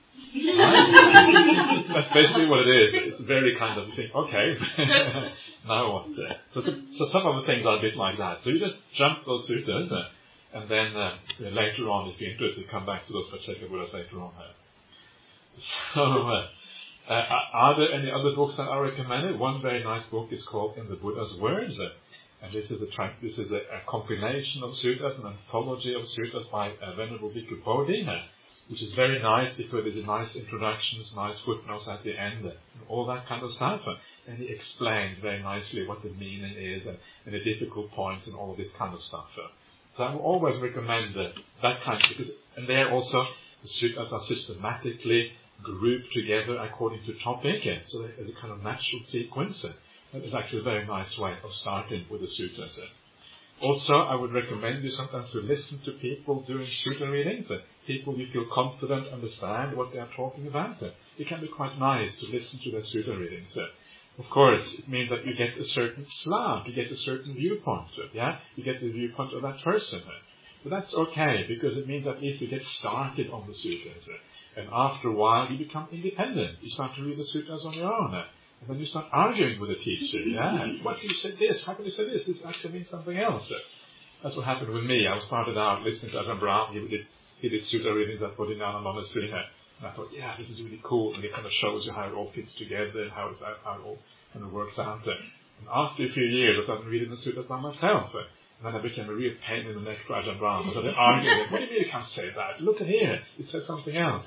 That's basically what it is. It's very kind of, you think, okay, now what? So some of the things are a bit like that. So you just jump those suttas, and then later on, if you're interested, come back to those Pacceka Buddhas later on. So, are there any other books that are recommended? One very nice book is called In the Buddha's Words. And this is a compilation of sutras, an anthology of sutras by Venerable Bhikkhu Bodhi, which is very nice because there's nice introductions, nice footnotes at the end, and all that kind of stuff. And he explains very nicely what the meaning is and the difficult points and all of this kind of stuff. So I will always recommend that kind of, because, and there also the sutras are systematically grouped together according to topic, so there's a kind of natural sequence. That is actually a very nice way of starting with the sutras. Also, I would recommend you sometimes to listen to people doing sutra readings, people you feel confident understand what they are talking about. It can be quite nice to listen to their sutra readings. Of course, it means that you get a certain slant, you get a certain viewpoint, you get the viewpoint of that person. But that's okay, because it means at least you get started on the sutras. And after a while, you become independent. You start to read the sutras on your own. And then you start arguing with the teacher. What do you say this? How can you say this? This actually means something else. That's what happened with me. I started out listening to Ajahn Brahm. He did sutra readings at Bodhinyana Monastery. And I thought, this is really cool. And it kind of shows you how it all fits together and how it all kind of works out. And after a few years, I started reading the sutras by myself. And then I became a real pain in the neck for Ajahn Brahm. I started arguing. What do you mean you can't say that? Look at here. It says something else.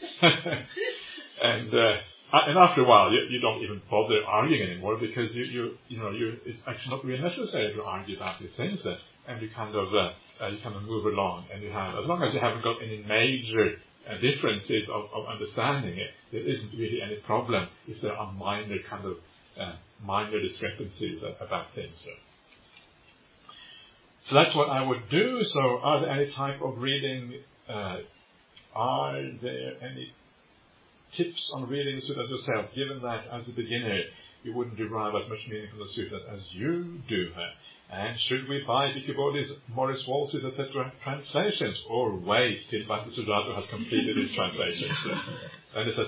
And after a while, you don't even bother arguing anymore because it's actually not really necessary to argue about these things, and you kind of move along, and you have, as long as you haven't got any major differences of understanding it, there isn't really any problem if there are minor discrepancies about things. So that's what I would do. So, are there any type of reading? Are there any tips on reading the sutras yourself, given that as a beginner you wouldn't derive as much meaning from the sutras as you do? And should we buy Bhikkhu Bodhi's, Morris Walsh's, etc. translations, or wait till Bhakti Sujato has completed his translations? And he said,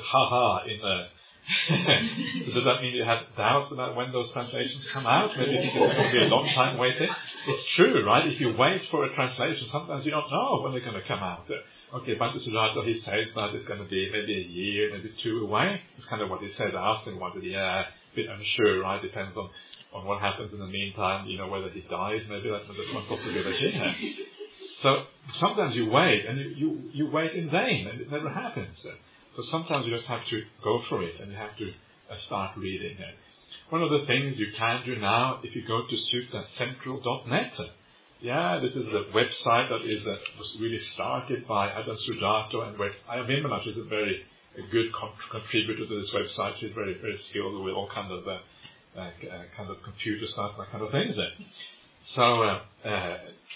so does that mean you have doubts about when those translations come out? Maybe it's going to be a long time waiting. It's true, right? If you wait for a translation, sometimes you don't know when they're going to come out. Okay, Bhakti Sujato, he says that it's going to be maybe a year, maybe two away. It's kind of what he said. I asked him once, a bit unsure, right? Depends on what happens in the meantime, whether he dies, maybe that's one possibility. So sometimes you wait, and you wait in vain, and it never happens. So sometimes you just have to go for it, and you have to start reading. One of the things you can do now, if you go to sutracentral.net, this is a website that was really started by Ajahn Sujato, and Ayya Vimala is a very good contributor to this website. She's very, very skilled with all kind of computer stuff, that kind of things. So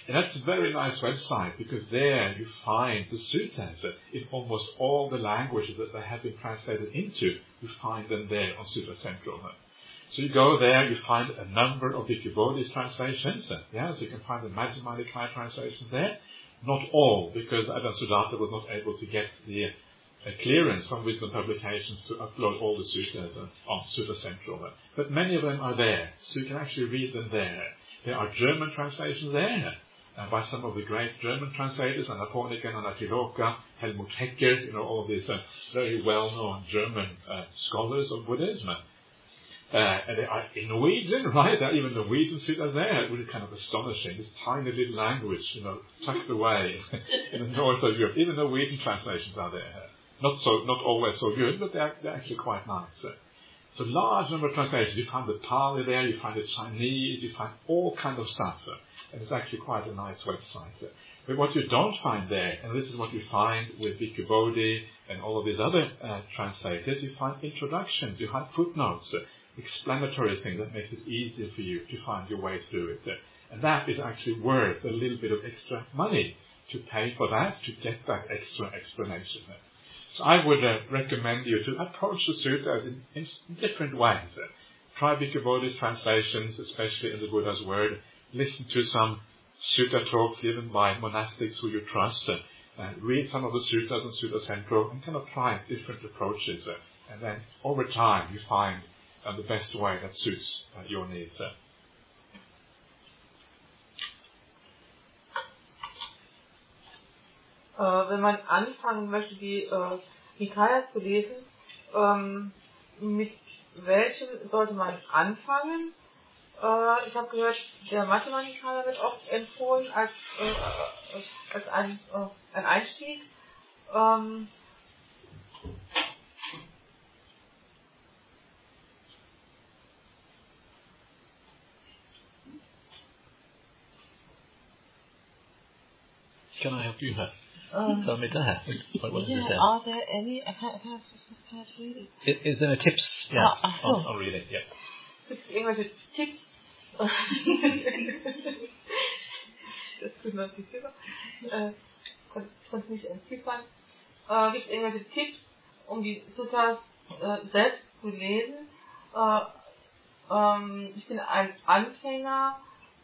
And that's a very nice website, because there you find the suttas in almost all the languages that they have been translated into. You find them there on Sutta Central. So you go there, you find a number of Bhikkhu Bodhi's translations. So you can find the Majjhima Nikaya translations there. Not all, because Ajahn Sudatta was not able to get the clearance from Wisdom Publications to upload all the suttas on Sutta Central. But many of them are there, so you can actually read them there. There are German translations there, by some of the great German translators, Anna Porniken, Anna Tiloka, Helmut Hecker, all of these very well-known German scholars of Buddhism. And they are in Norwegian, right? There are even Norwegian suttas there. It was kind of astonishing. This tiny little language, tucked away in the north of Europe. Even Norwegian translations are there. Not always so good, but they're actually quite nice. So large number of translations. You find the Pali there, you find the Chinese, you find all kind of stuff. And it's actually quite a nice website. But what you don't find there, and this is what you find with Bhikkhu Bodhi and all of these other translators, you find introductions, you find footnotes, explanatory things that makes it easier for you to find your way through it. And that is actually worth a little bit of extra money to pay for that, to get that extra explanation. So I would recommend you to approach the suttas in different ways. Try Bhikkhu Bodhi's translations, especially in the Buddha's word. Listen to some sutta talks given by monastics who you trust. Read some of the suttas on Sutta Central and kind of try different approaches. And then over time you find the best way that suits your needs. Wenn man anfangen möchte, die Nikaya zu lesen, mit welchem sollte man anfangen? Ich habe gehört, der Majjhima Nikaya wird oft empfohlen als ein Einstieg. Can I help you here? Tell me that. Are there any? I can't read it. Is there a tips? Yeah, I'll read it. Yeah. Gibt es irgendwelche Tipps? Das tut mir nicht super. Ich konnte nicht entziffern. Gibt es irgendwelche Tipps, um die Suttas selbst zu lesen? Ich bin ein Anfänger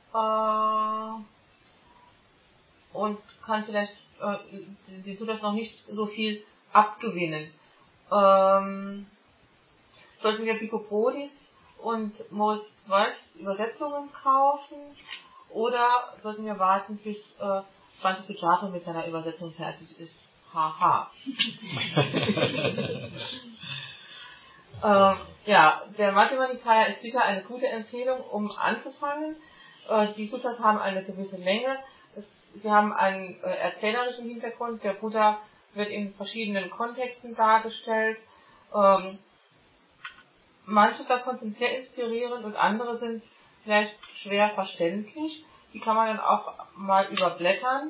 und kann vielleicht die Suttas noch nicht so viel abgewinnen. Sollten wir Bhikkhu Bodhis und Moritz Walsh Übersetzungen kaufen oder sollten wir warten, bis Svante Sujato mit seiner Übersetzung fertig ist? Haha. Der Majjhima Nikaya ist sicher eine gute Empfehlung, um anzufangen. Die Suttas haben eine gewisse Länge. Sie haben einen erzählerischen Hintergrund. Der Buddha wird in verschiedenen Kontexten dargestellt. Manche davon sind sehr inspirierend und andere sind vielleicht schwer verständlich. Die kann man dann auch mal überblättern.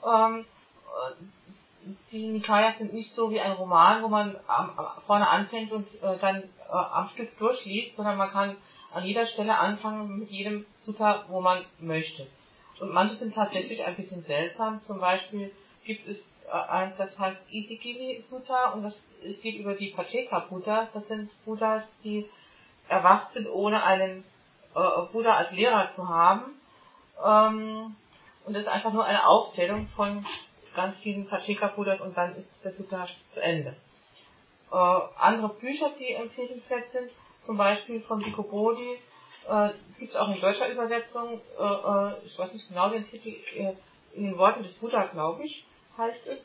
Die Nikayas sind nicht so wie ein Roman, wo man vorne anfängt und dann am Stück durchliest, sondern man kann an jeder Stelle anfangen mit jedem Sutta, wo man möchte. Und manche sind tatsächlich ein bisschen seltsam. Zum Beispiel gibt es eins, das heißt Isigini Sutta, und das geht über die Pacceka Buddhas. Das sind Buddhas, die erwacht sind, ohne einen Buddha als Lehrer zu haben. Und das ist einfach nur eine Aufzählung von ganz vielen Pacceka Buddhas und dann ist der Sutta zu Ende. Andere Bücher, die empfehlenswert sind, zum Beispiel von Bhikkhu Bodhi, gibt es auch in deutscher Übersetzung, ich weiß nicht genau den Titel, in den Worten des Buddha, glaube ich, heißt es.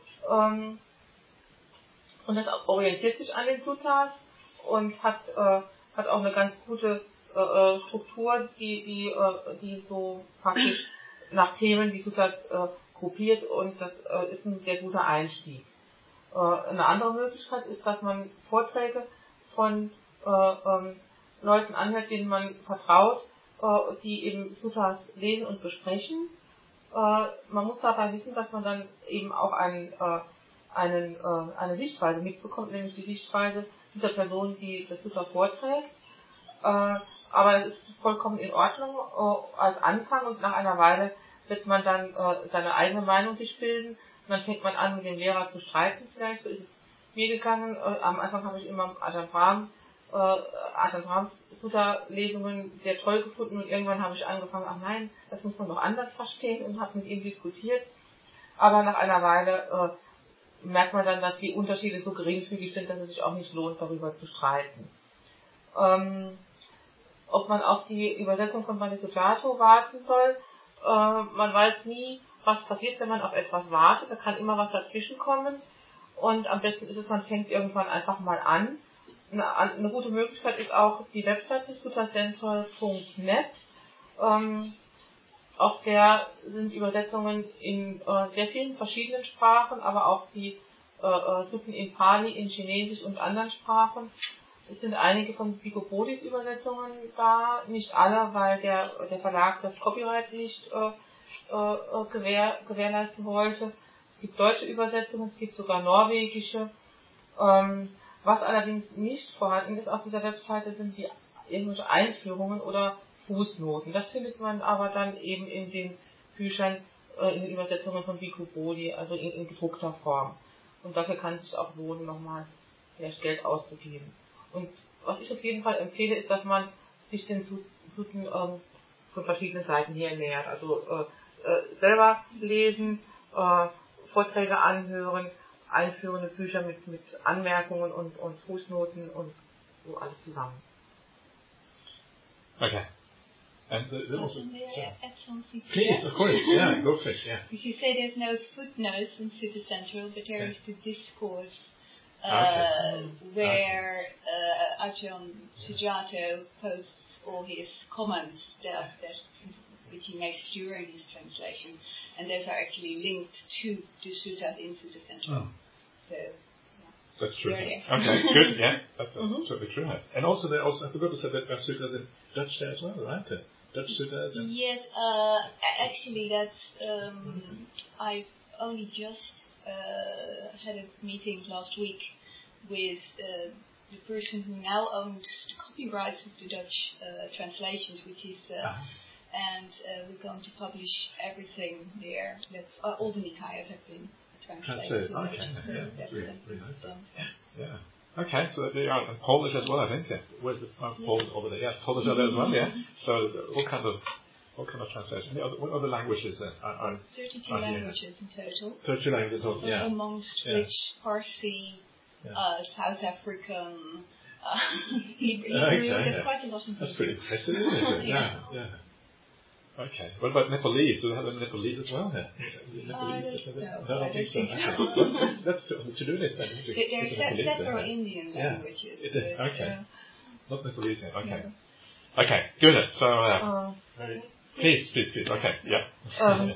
Und das orientiert sich an den Suttas und hat auch eine ganz gute Struktur, die so praktisch nach Themen die Suttas gruppiert, und das ist ein sehr guter Einstieg. Eine andere Möglichkeit ist, dass man Vorträge von Leuten anhört, denen man vertraut, die eben Suttas lesen und besprechen. Man muss dabei wissen, dass man dann eben auch eine Sichtweise mitbekommt, nämlich die Sichtweise dieser Person, die das Sutta vorträgt. Aber es ist vollkommen in Ordnung als Anfang, und nach einer Weile wird man dann seine eigene Meinung sich bilden und dann fängt man an, mit dem Lehrer zu streiten vielleicht. So ist es mir gegangen. Am Anfang habe ich immer Ajahn Brahms Sutta-Lesungen sehr toll gefunden und irgendwann habe ich angefangen, ach nein, das muss man doch anders verstehen und habe mit ihm diskutiert. Aber nach einer Weile merkt man dann, dass die Unterschiede so geringfügig sind, dass es sich auch nicht lohnt, darüber zu streiten. Ob man auf die Übersetzung von Bhante Sujato warten soll, man weiß nie, was passiert, wenn man auf etwas wartet. Da kann immer was dazwischen kommen. Und am besten ist es, man fängt irgendwann einfach mal an. Eine gute Möglichkeit ist auch die Webseite suttacentral.net. Auf der sind Übersetzungen in sehr vielen verschiedenen Sprachen, aber auch die Sutten in Pali, in Chinesisch und anderen Sprachen. Es sind einige von Bhikkhu Bodhis Übersetzungen da, nicht alle, weil der Verlag das Copyright nicht gewährleisten wollte. Es gibt deutsche Übersetzungen, es gibt sogar norwegische. Was allerdings nicht vorhanden ist auf dieser Webseite, sind die irgendwelche Einführungen oder Fußnoten. Das findet man aber dann eben in den Büchern, in den Übersetzungen von Bhikkhu Bodhi, also in gedruckter Form. Und dafür kann es sich auch lohnen, nochmal vielleicht Geld auszugeben. Und was ich auf jeden Fall empfehle, ist, dass man sich den Sutten von verschiedenen Seiten her nähert. Also selber lesen, Vorträge anhören, einführende Bücher mit Anmerkungen und Fußnoten und so alles zusammen. Okay. And also may I add something? Please, of course. Yeah, go for it. Yeah. Because you say there's no footnotes in Sutta Central, but there is the discourse where Ajahn Sujato posts all his comments which he makes during his translation, and those are actually linked to the suttas in Sutta Central. Oh. So, that's true. Yeah. Okay, good. Yeah, that's totally true. And also, I forgot to say that there are suttas in Dutch there as well, right? Dutch suttas. Yes, actually, that's I've only just had a meeting last week with the person who now owns the copyrights of the Dutch translations, which is, and we're going to publish everything there. That's all the Nikayas have been translated. Okay, so that's really nice. Yeah. Okay, so they are Polish as well, I think. Yeah. Where's the Polish over there? Yeah, Polish are there as well. Yeah. So all kind of translation. What other languages are 32 languages in total. 32 languages, yeah. Amongst which Parsi, South African, Hebrew. There's quite a lot of. That's pretty impressive, isn't it? Yeah. Okay. What about Nepalese? Do they have a Nepalese as well here? Nepalese? No, I don't think so. That's to do this then. There are several Indian languages. Okay. Not Nepalese yet. Okay. Okay, good. So, please. Okay, yeah.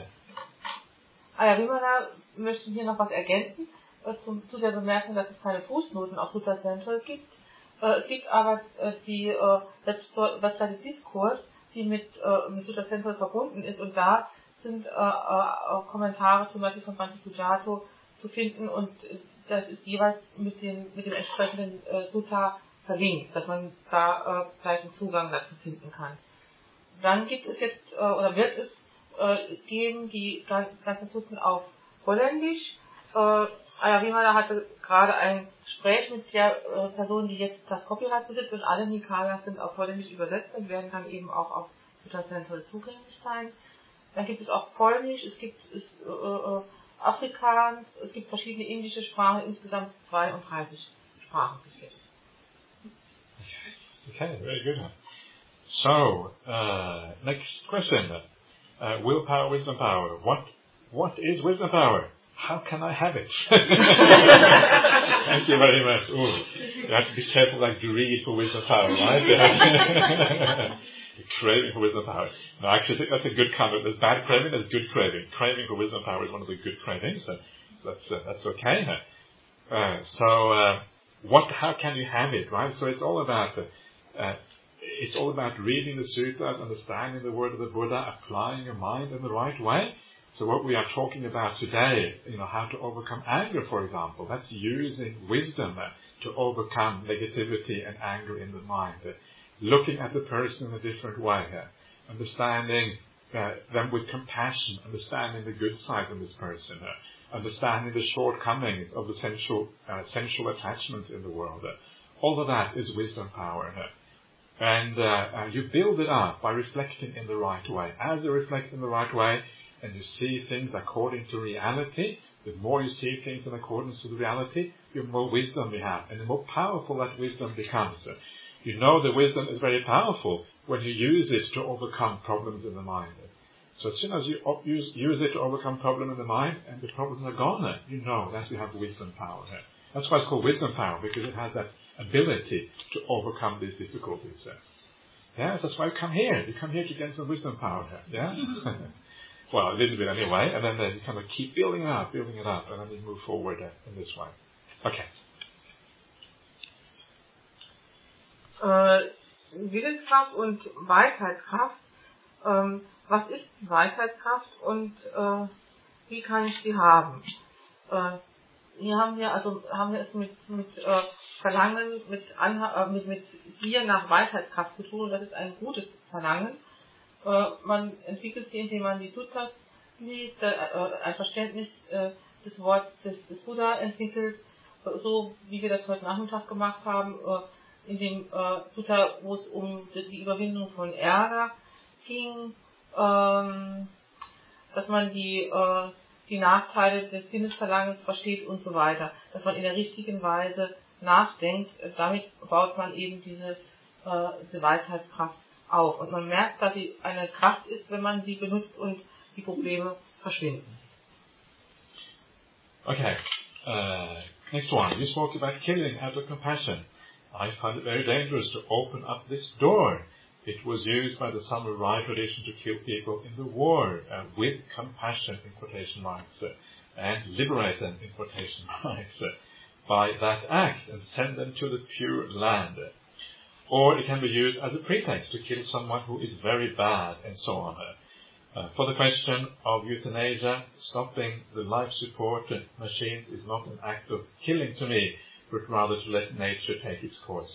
Ayurveda möchte hier noch was ergänzen zu der Bemerkung, dass es keine Fußnoten auf Sutta Central gibt. Es gibt aber die Webseite Diskurs, die mit Sutta Central verbunden ist, und da sind Kommentare zum Beispiel von Bhante Sujato zu finden, und das ist jeweils mit dem entsprechenden Sutta verlinkt, dass man da gleich einen Zugang dazu finden kann. Dann gibt es jetzt, oder wird es geben, die ganzen Sutten auf Holländisch. Ayurveda hatte gerade ein Gespräch mit der Person, die jetzt das Copyright besitzt, und alle Nikayas sind auf Holländisch übersetzt und werden dann eben auch auf Sutta Central zugänglich sein. Dann gibt es auch Polnisch, es gibt Afrikaans, es gibt verschiedene indische Sprachen, insgesamt 32 Sprachen bis jetzt. Okay, very good. So, next question. Willpower, wisdom power. What is wisdom power? How can I have it? Thank you very much. Ooh, you have to be careful, like greed for wisdom power, right? Craving for wisdom power. No, actually, I think that's a good comment. There's bad craving, there's good craving. Craving for wisdom power is one of the good cravings, so that's okay. How can you have it, right? So it's all about reading the sutras, understanding the word of the Buddha, applying your mind in the right way. So what we are talking about today, how to overcome anger, for example, that's using wisdom to overcome negativity and anger in the mind. Looking at the person in a different way, understanding them with compassion, understanding the good side of this person, understanding the shortcomings of the sensual attachments in the world. All of that is wisdom power. And you build it up by reflecting in the right way. As you reflect in the right way, and you see things according to reality, the more you see things in accordance to the reality, the more wisdom you have, and the more powerful that wisdom becomes. You know the wisdom is very powerful when you use it to overcome problems in the mind. So as soon as you use it to overcome problems in the mind, and the problems are gone, you know that you have wisdom power. That's why it's called wisdom power, because it has that ability to overcome these difficulties. Yes, that's why you come here. You come here to get some wisdom power. Yeah? Well, a little bit anyway, and then you kind of keep building it up, and then you move forward in this way. Okay. Willenskraft und Weisheitskraft. Was ist Weisheitskraft und wie kann ich sie haben? Hier haben wir es mit Verlangen, mit Gier nach Weisheitskraft zu tun. Das ist ein gutes Verlangen. Man entwickelt sie, indem man die Suttas liest, ein Verständnis des Wortes des Buddha entwickelt, so wie wir das heute Nachmittag gemacht haben, in dem Sutta, wo es um die Überwindung von Ärger ging, dass man die Nachteile des Sinnesverlangens versteht und so weiter, dass man in der richtigen Weise nachdenkt. Damit baut man eben diese Weisheitskraft auf. Und man merkt, dass sie eine Kraft ist, wenn man sie benutzt und die Probleme verschwinden. Okay. Next one. You spoke about killing out of compassion. I find it very dangerous to open up this door. It was used by the samurai tradition to kill people in the war with compassion, in quotation marks, and liberate them, in quotation marks, by that act and send them to the pure land. Or it can be used as a pretext to kill someone who is very bad, and so on. For the question of euthanasia, stopping the life support machines is not an act of killing to me, but rather to let nature take its course.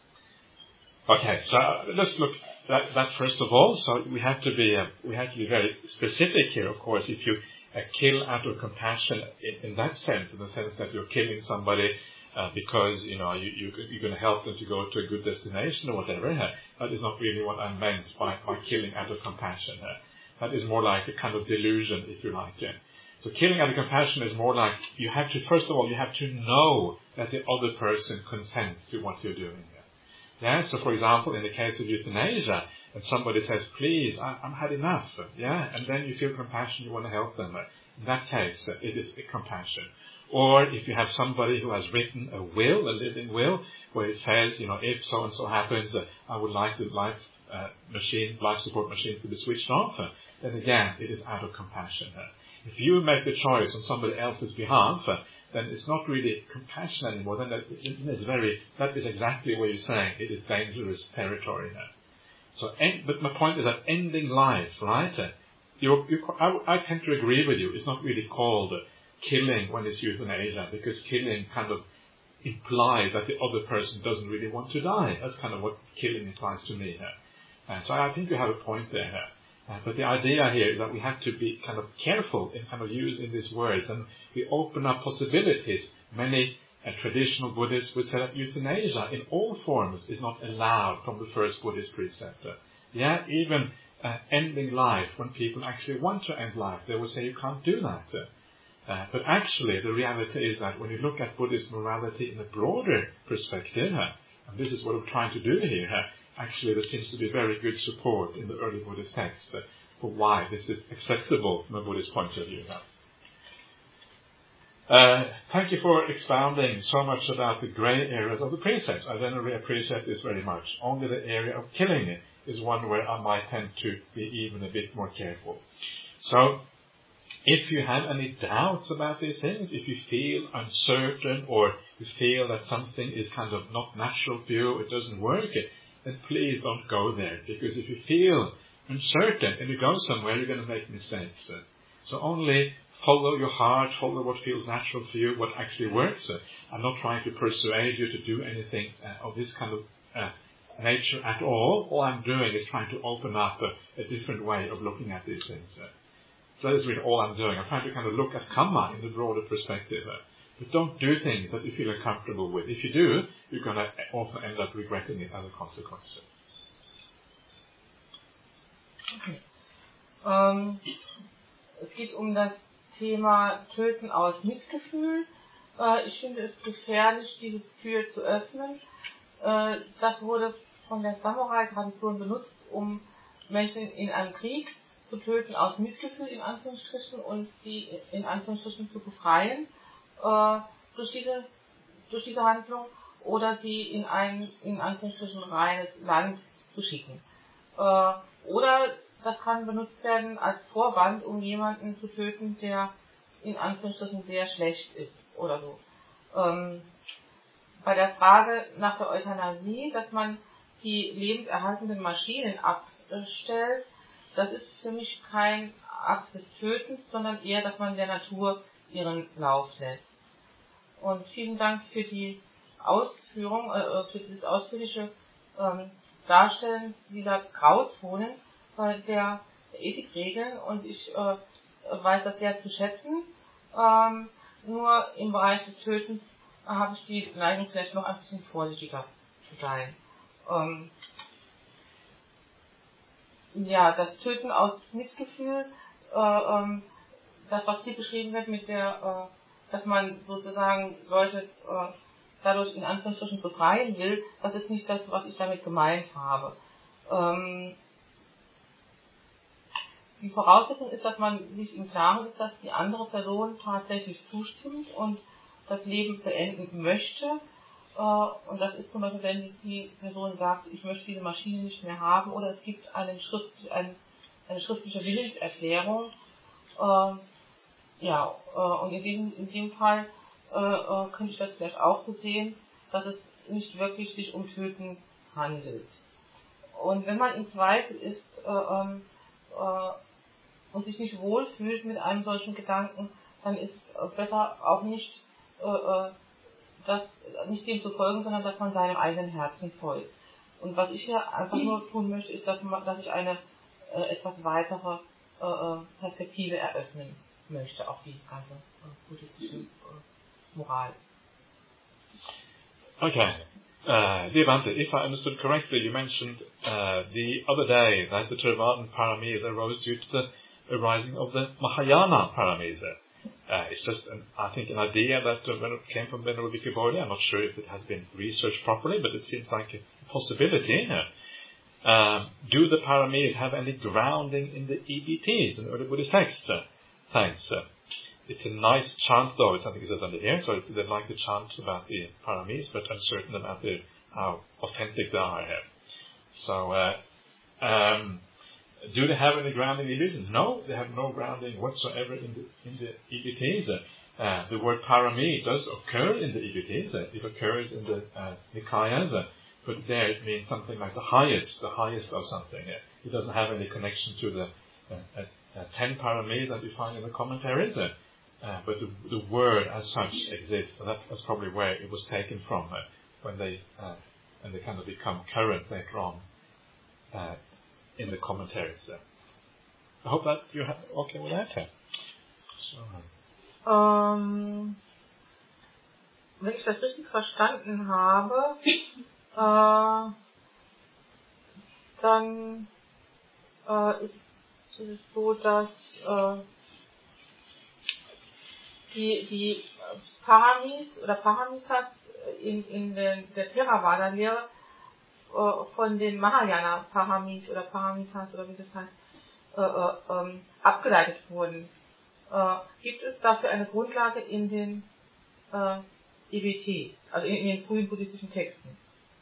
Okay, so let's look at that first of all. So we have to be very specific here. Of course, if you kill out of compassion in that sense, in the sense that you're killing somebody because you're going to help them to go to a good destination or whatever, that is not really what I meant by killing out of compassion. That is more like a kind of delusion, if you like. So killing out of compassion is more like you have to know that the other person consents to what you're doing. Yeah, so for example, in the case of euthanasia, and somebody says, please, I'm had enough, and then you feel compassion, you want to help them. In that case, it is a compassion. Or if you have somebody who has written a will, a living will, where it says, if so and so happens, I would like the life support machine to be switched off, then again, it is out of compassion. If you make the choice on somebody else's behalf, then it's not really compassion anymore. Then that is exactly what you're saying. It is dangerous territory now. So, but my point is that ending life, right? I tend to agree with you. It's not really called killing when it's euthanasia, because killing kind of implies that the other person doesn't really want to die. That's kind of what killing implies to me. So I think you have a point there. But the idea here is that we have to be kind of careful in kind of using these words, and we open up possibilities. Many traditional Buddhists would say that euthanasia in all forms is not allowed from the first Buddhist precept. Even ending life when people actually want to end life, they will say you can't do that. But actually, the reality is that when you look at Buddhist morality in a broader perspective, and this is what I'm trying to do here, actually there seems to be very good support in the early Buddhist texts for why this is acceptable from a Buddhist point of view. Thank you for expounding so much about the grey areas of the precepts. I generally appreciate this very much. Only the area of killing is one where I might tend to be even a bit more careful. So, if you have any doubts about these things, if you feel uncertain or you feel that something is kind of not natural for you, it doesn't work, then please don't go there. Because if you feel uncertain and you go somewhere, you're going to make mistakes. So only follow your heart, follow what feels natural for you, what actually works. I'm not trying to persuade you to do anything of this kind of nature at all. All I'm doing is trying to open up a different way of looking at these things. So that is really all I'm doing. I'm trying to kind of look at Kamma in the broader perspective. But don't do things that you feel uncomfortable with. If you do, you're going to also end up regretting it as a consequence. Okay. Es geht um das Thema Töten aus Mitgefühl. Ich finde es gefährlich, diese Tür zu öffnen. Das wurde von der Samurai-Tradition benutzt, um Menschen in einem Krieg zu töten aus Mitgefühl in Anführungsstrichen und sie in Anführungsstrichen zu befreien durch diese Handlung oder sie in ein in Anführungsstrichen reines Land zu schicken. Oder das kann benutzt werden als Vorwand, um jemanden zu töten, der in Anführungsstrichen sehr schlecht ist oder so. Bei der Frage nach der Euthanasie, dass man die lebenserhaltenden Maschinen abstellt, das ist für mich kein Akt des Tötens, sondern eher, dass man der Natur ihren Lauf lässt. Und vielen Dank für die Ausführung, für dieses ausführliche Darstellen dieser Grauzonen der Ethikregeln, und ich weiß das sehr zu schätzen. Nur im Bereich des Tötens habe ich die Neigung, vielleicht noch ein bisschen vorsichtiger zu sein. Ja, das Töten aus Mitgefühl, das, was hier beschrieben wird mit der, dass man sozusagen Leute dadurch in Anführungsstrichen befreien will, das ist nicht das, was ich damit gemeint habe. Die Voraussetzung ist, dass man sich im Klaren ist, dass die andere Person tatsächlich zustimmt und das Leben beenden möchte. Und das ist zum Beispiel, wenn die Person sagt, ich möchte diese Maschine nicht mehr haben, oder es gibt eine schriftliche Willenserklärung. Und in dem Fall könnte ich das vielleicht auch so sehen, dass es nicht wirklich sich um Töten handelt. Und wenn man im Zweifel ist und sich nicht wohlfühlt mit einem solchen Gedanken, dann ist besser auch nicht nicht dem zu folgen, sondern dass man seinem eigenen Herzen folgt. Und was ich hier einfach nur tun möchte, ist, dass ich eine etwas weitere Perspektive eröffnen möchte auf die ganze buddhistische Moral. Okay. Dear Bhante, if I understood correctly, you mentioned the other day that the Theravadan paramis arose due to the arising of the Mahayana paramis. It's just, I think, an idea that came from Venerable Bhikkhu Bodhi. I'm not sure if it has been researched properly, but it seems like a possibility. Do the paramis have any grounding in the EBTs, in early Buddhist texts? Thanks. It's a nice chant, though. It's something it says under here, so they'd like to chant about the paramis, but uncertain about how authentic they are here. So, do they have any grounding in religion? No, they have no grounding whatsoever in the EBTs. The word parami does occur in the EBTs. It occurs in the Nikayas, but there it means something like the highest of something. It doesn't have any connection to the 10 paramis that we find in the commentaries. But the word as such exists, and that's probably where it was taken from when they kind of become current later on in the commentaries. I hope that you're okay with that. Wenn ich das richtig verstanden habe, dann ist es so, dass die Paramis oder Paramitas in der Theravada-Lehre von den Mahayana Paramis oder Paramitas oder wie das heißt, abgeleitet wurden. Gibt es dafür eine Grundlage in den EBT, also in den frühen buddhistischen Texten?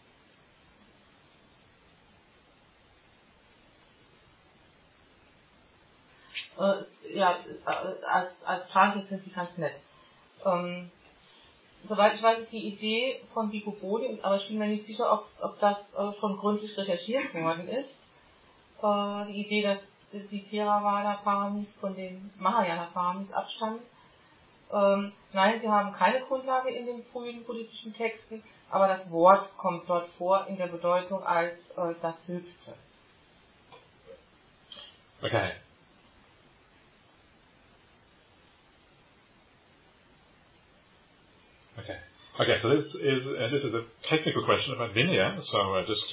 Ja, als Chanting sind sie ganz nett. Soweit ich weiß, ist die Idee von Bhikkhu Bodhi, aber ich bin mir nicht sicher, ob das schon gründlich recherchiert worden ist. Die Idee, dass die Theravada-Paramis von den Mahayana-Paramis abstammen. Nein, sie haben keine Grundlage in den frühen buddhistischen Texten, aber das Wort kommt dort vor in der Bedeutung als das Höchste. Okay. Okay, so this is a technical question about Vinaya, so just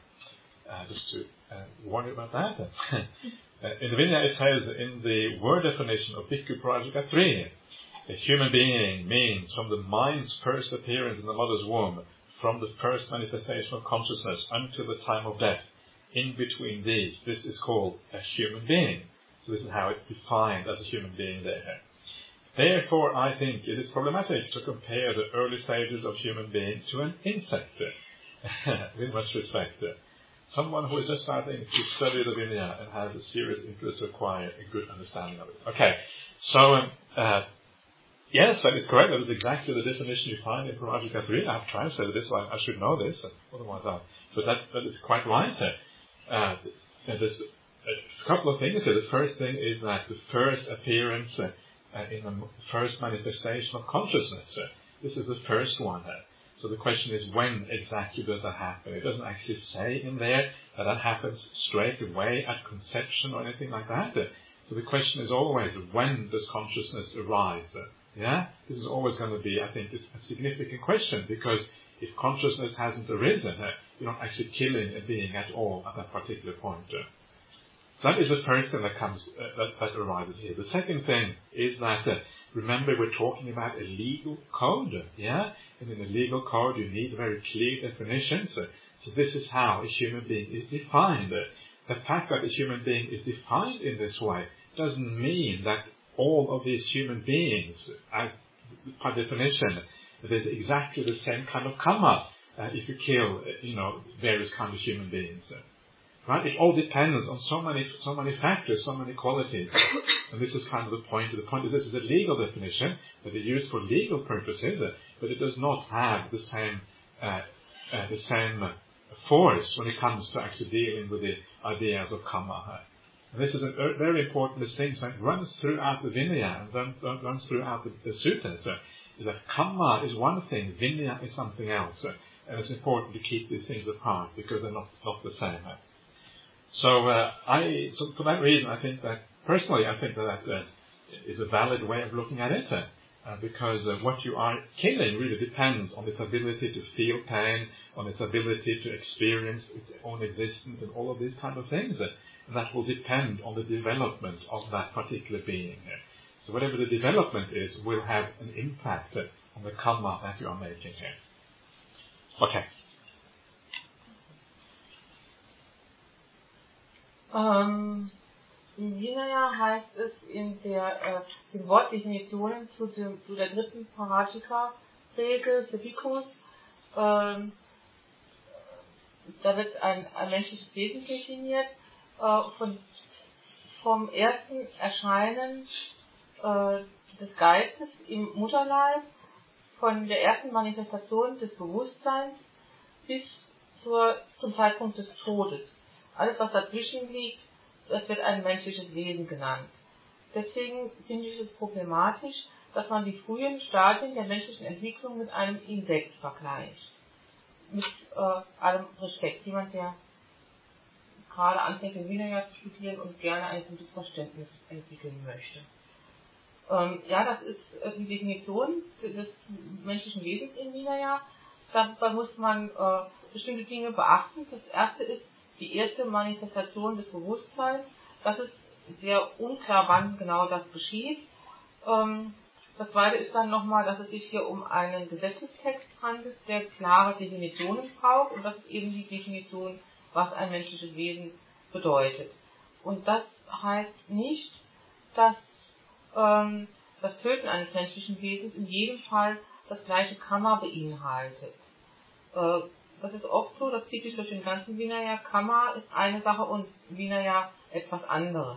to warn you about that. In the Vinaya it says, in the word definition of Bhikkhu Parajika 3, a human being means from the mind's first appearance in the mother's womb, from the first manifestation of consciousness until the time of death. In between these, this is called a human being. So this is how it's defined as a human being there. Therefore, I think it is problematic to compare the early stages of human being to an insect, with much respect. Someone who is just starting to study the Vinaya and has a serious interest to acquire a good understanding of it. Okay, so yes, that is correct. That is exactly the definition you find in Parajika 3. I have translated this, so I should know this, otherwise but that is quite right. There's a couple of things here. The first thing is that the first appearance in the first manifestation of consciousness. This is the first one. So the question is, when exactly does that happen? It doesn't actually say in there that happens straight away at conception or anything like that. So the question is always, when does consciousness arise? Yeah? This is always going to be, I think, a significant question, because if consciousness hasn't arisen, you're not actually killing a being at all at that particular point. So that is the first thing that comes, that arises here. The second thing is that, remember, we're talking about a legal code, yeah? And in a legal code, you need very clear definitions. So this is how a human being is defined. The fact that a human being is defined in this way doesn't mean that all of these human beings, by definition, there's exactly the same kind of karma if you kill, various kinds of human beings. Right? It all depends on so many factors, so many qualities. And this is kind of the point. The point is, this is a legal definition that is used for legal purposes, but it does not have the same force when it comes to actually dealing with the ideas of karma. And this is a very important distinction that runs throughout the Vinaya and runs throughout the suttas. Is that karma is one thing, Vinaya is something else. And it's important to keep these things apart because they're not the same. So for that reason, I think that is a valid way of looking at it, because what you are killing really depends on its ability to feel pain, on its ability to experience its own existence, and all of these kind of things. And that will depend on the development of that particular being. So whatever the development is, will have an impact on the karma that you are making here. Okay. In Vinaya heißt es in den Wortdefinitionen zu der dritten Parajika-Regel für Bhikkhus, da wird ein menschliches Wesen definiert, vom ersten Erscheinen des Geistes im Mutterleib, von der ersten Manifestation des Bewusstseins bis zum Zeitpunkt des Todes. Alles, was dazwischen liegt, das wird ein menschliches Wesen genannt. Deswegen finde ich es problematisch, dass man die frühen Stadien der menschlichen Entwicklung mit einem Insekt vergleicht. Mit allem Respekt. Jemand, der gerade anfängt, in Vinaya zu studieren und gerne ein gutes Verständnis entwickeln möchte. Das ist die Definition des menschlichen Wesens in Vinaya. Dabei muss man bestimmte Dinge beachten. Das erste ist die erste Manifestation des Bewusstseins. Das ist sehr unklar, wann genau das geschieht. Das zweite ist dann nochmal, dass es sich hier um einen Gesetzestext handelt, der klare Definitionen braucht. Und das ist eben die Definition, was ein menschliches Wesen bedeutet. Und das heißt nicht, dass das Töten eines menschlichen Wesens in jedem Fall das gleiche Karma beinhaltet. Das ist oft so, das zieht sich durch den ganzen Vinaya. Karma ist eine Sache und Vinaya etwas anderes.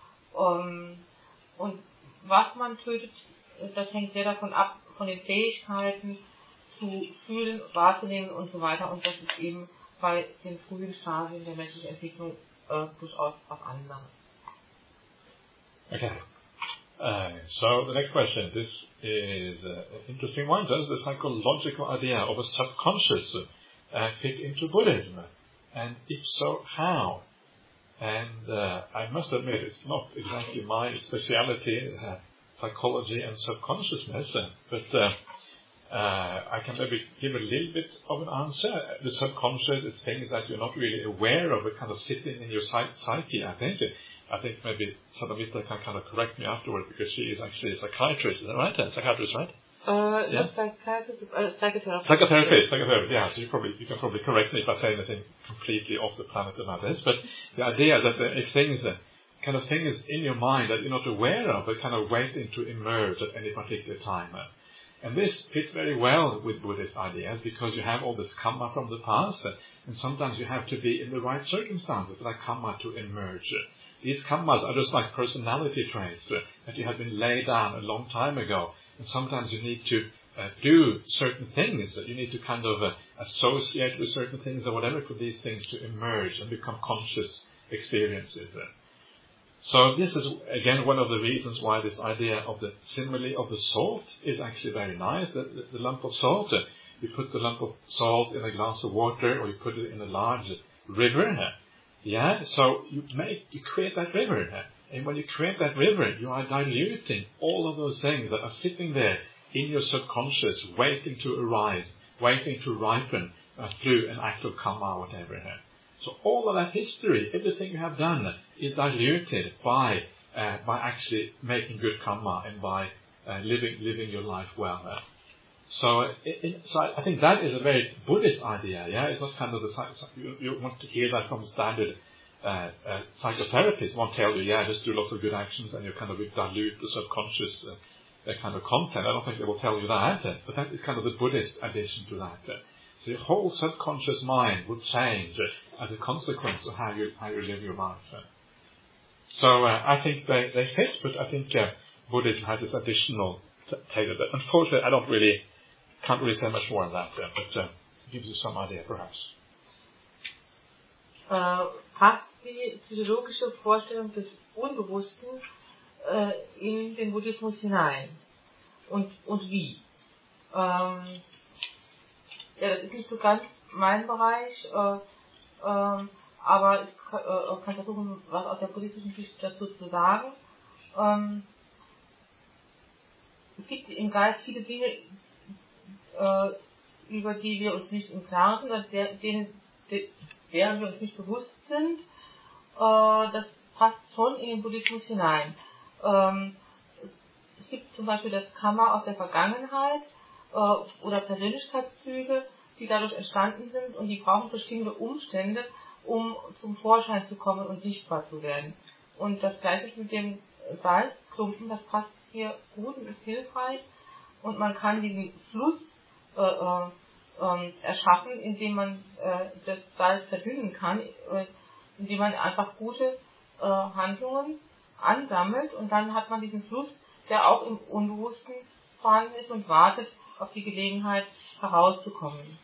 Und was man tötet, das hängt sehr davon ab, von den Fähigkeiten zu fühlen, wahrzunehmen und so weiter. Und das ist eben bei den frühen Stadien der menschlichen Entwicklung durchaus was anderes. Okay. So the next question, this is an interesting one. Does the psychological idea of a subconscious fit into Buddhism? And if so, how? And I must admit, it's not exactly my speciality, psychology and subconsciousness, but I can maybe give a little bit of an answer. The subconscious is things that you're not really aware of, but kind of sitting in your psyche, I think. I think maybe Sadamita can kind of correct me afterwards, because she is actually a psychiatrist, is that right? A psychiatrist, right? Yeah. Psychotherapist. Psychotherapist, yeah. So you can probably correct me if I say anything completely off the planet about this. But the idea that if things in your mind that you're not aware of, but kind of waiting to emerge at any particular time. And this fits very well with Buddhist ideas, because you have all this karma from the past, and sometimes you have to be in the right circumstances for that karma to emerge. These karmas are just like personality traits that you have been laid down a long time ago. And sometimes you need to do certain things, that you need to kind of associate with certain things or whatever for these things to emerge and become conscious experiences. So this is, again, one of the reasons why this idea of the simile of the salt is actually very nice. The lump of salt, you put the lump of salt in a glass of water, or you put it in a large river. So you create that river. And when you create that river, you are diluting all of those things that are sitting there in your subconscious, waiting to arise, waiting to ripen through an act of karma or whatever. So all of that history, everything you have done, is diluted by actually making good karma and by living your life well. So I think that is a very Buddhist idea. It's not kind of you want to hear that from standard psychotherapists. Won't tell you, just do lots of good actions and you kind of dilute the subconscious kind of content. I don't think they will tell you that, but that is kind of the Buddhist addition to that. So your whole subconscious mind would change as a consequence of how you live your life. So I think they fit, but I think Buddhism has this additional tailor. Unfortunately, can't really say much more on that, but it gives you some idea, perhaps. Passt die psychologische Vorstellung des Unbewussten in den Buddhismus hinein? Und wie? Das ist nicht so ganz mein Bereich, aber ich kann versuchen, was aus der buddhistischen Sicht dazu zu sagen. Es gibt im Geist viele Dinge, über die wir uns nicht im Klaren sind, deren wir uns nicht bewusst sind. Das passt schon in den Buddhismus hinein. Es gibt zum Beispiel das Karma aus der Vergangenheit oder Persönlichkeitszüge, die dadurch entstanden sind, und die brauchen bestimmte Umstände, um zum Vorschein zu kommen und sichtbar zu werden. Und das Gleiche mit dem Salzklumpen, das passt hier gut und ist hilfreich, und man kann diesen Fluss erschaffen, indem man das Salz verdünnen kann, indem man einfach gute Handlungen ansammelt, und dann hat man diesen Fluss, der auch im Unbewussten vorhanden ist und wartet auf die Gelegenheit herauszukommen.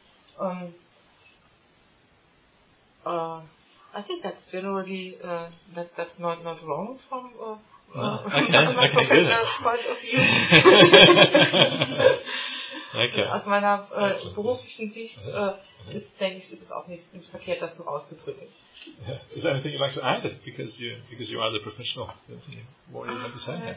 I think that's generally that's not wrong from my professional point of view. Okay. Aus meiner beruflichen Sicht denke ich, ist es auch nicht verkehrt, das so auszudrücken. Is there anything you'd like to add? Because you are the professional. What would you like to say?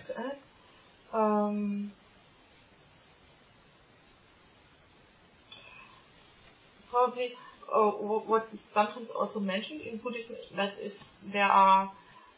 Probably what is sometimes also mentioned in Buddhism, that is there are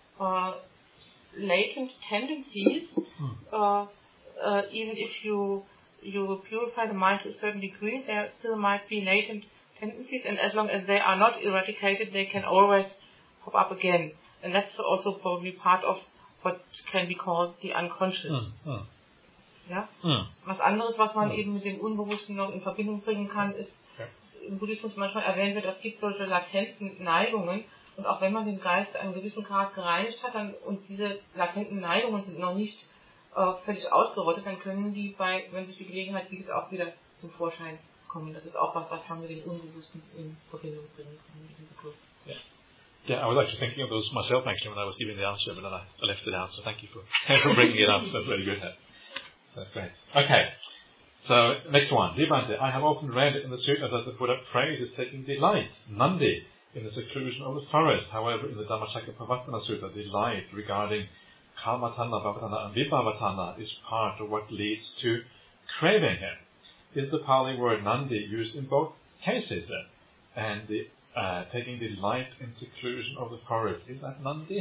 latent tendencies, even if you purify the mind to a certain degree, there still might be latent tendencies, and as long as they are not eradicated, they can always pop up again. And that's also probably part of what can be called the unconscious. Ja? Was anderes, was man eben mit dem Unbewussten noch in Verbindung bringen kann, ist, im Buddhismus manchmal erwähnt wird, es gibt solche latenten Neigungen, und auch wenn man den Geist einen gewissen Grad gereinigt hat und diese latenten Neigungen sind noch nicht völlig ausgerottet, dann können die wenn sich die Gelegenheit bietet, auch wieder zum Vorschein kommen. Das ist auch was man mit dem Unbewussten in Verbindung bringen kann. Yeah, I was actually thinking of those myself actually when I was giving the answer, but then I left it out. So thank you for bringing it up. That's very good. That's great. Okay. So next one, Vibhante. I have often read in the Sutta that the Buddha praises taking delight, Nandi, in the seclusion of the forest. However, in the Dhammacakkappavattana Sutta, delight regarding Kamatanha, Bhavatanha, and Vibhavatana is part of what leads to craving. Is the Pali word Nandi used in both cases? And the taking delight in seclusion of the forest, is that Nandi?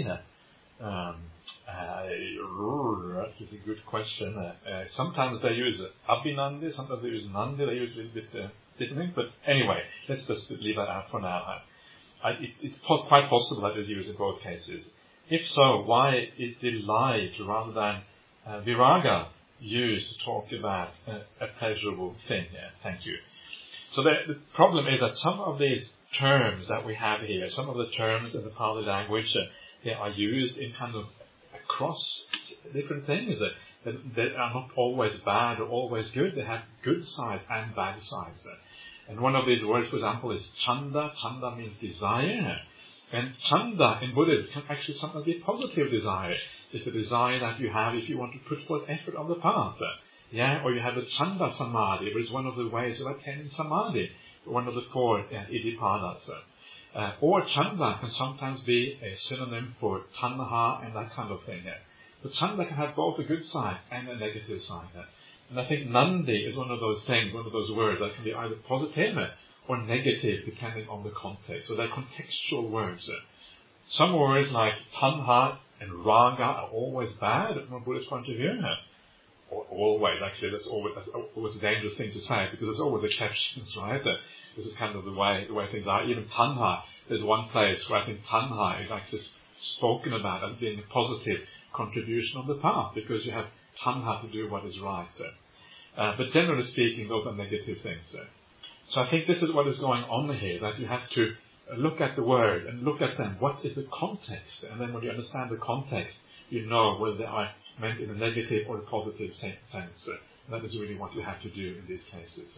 That is a good question. Sometimes they use Abhinandi, sometimes they use Nandi, they use a little bit different, but anyway, let's just leave that out for now. It's quite possible that it's used in both cases. If so, why is delight rather than viraga used to talk about a pleasurable thing? Yeah, thank you. So the problem is that some of these terms that we have here, some of the terms in the Pali language, they are used in kind of across different things. They are not always bad or always good. They have good sides and bad sides. And one of these words, for example, is chanda. Chanda means desire. And chanda in Buddhism can actually sometimes be positive desire. It's a desire that you have if you want to put forth effort on the path. Yeah, or you have the chanda samadhi, which is one of the ways of attaining samadhi, one of the four iddhipadas. Or chanda can sometimes be a synonym for tanha and that kind of thing. So chanda can have both a good side and a negative side. And I think Nandi is one of those things, one of those words that can be either positive or negative depending on the context. So they're contextual words. Some words like tanha and raga are always bad from a Buddhist point of view. Or always, actually, that's always a dangerous thing to say because there's always exceptions, right? This is kind of the way things are. Even tanha, there's one place where I think tanha is actually spoken about as being a positive contribution on the path because you have tanha to do what is right. But generally speaking, those are negative things. So I think this is what is going on here, that you have to look at the word and look at them. What is the context? And then when you understand the context, you know whether they are meant in a negative or a positive sense. That is really what you have to do in these cases.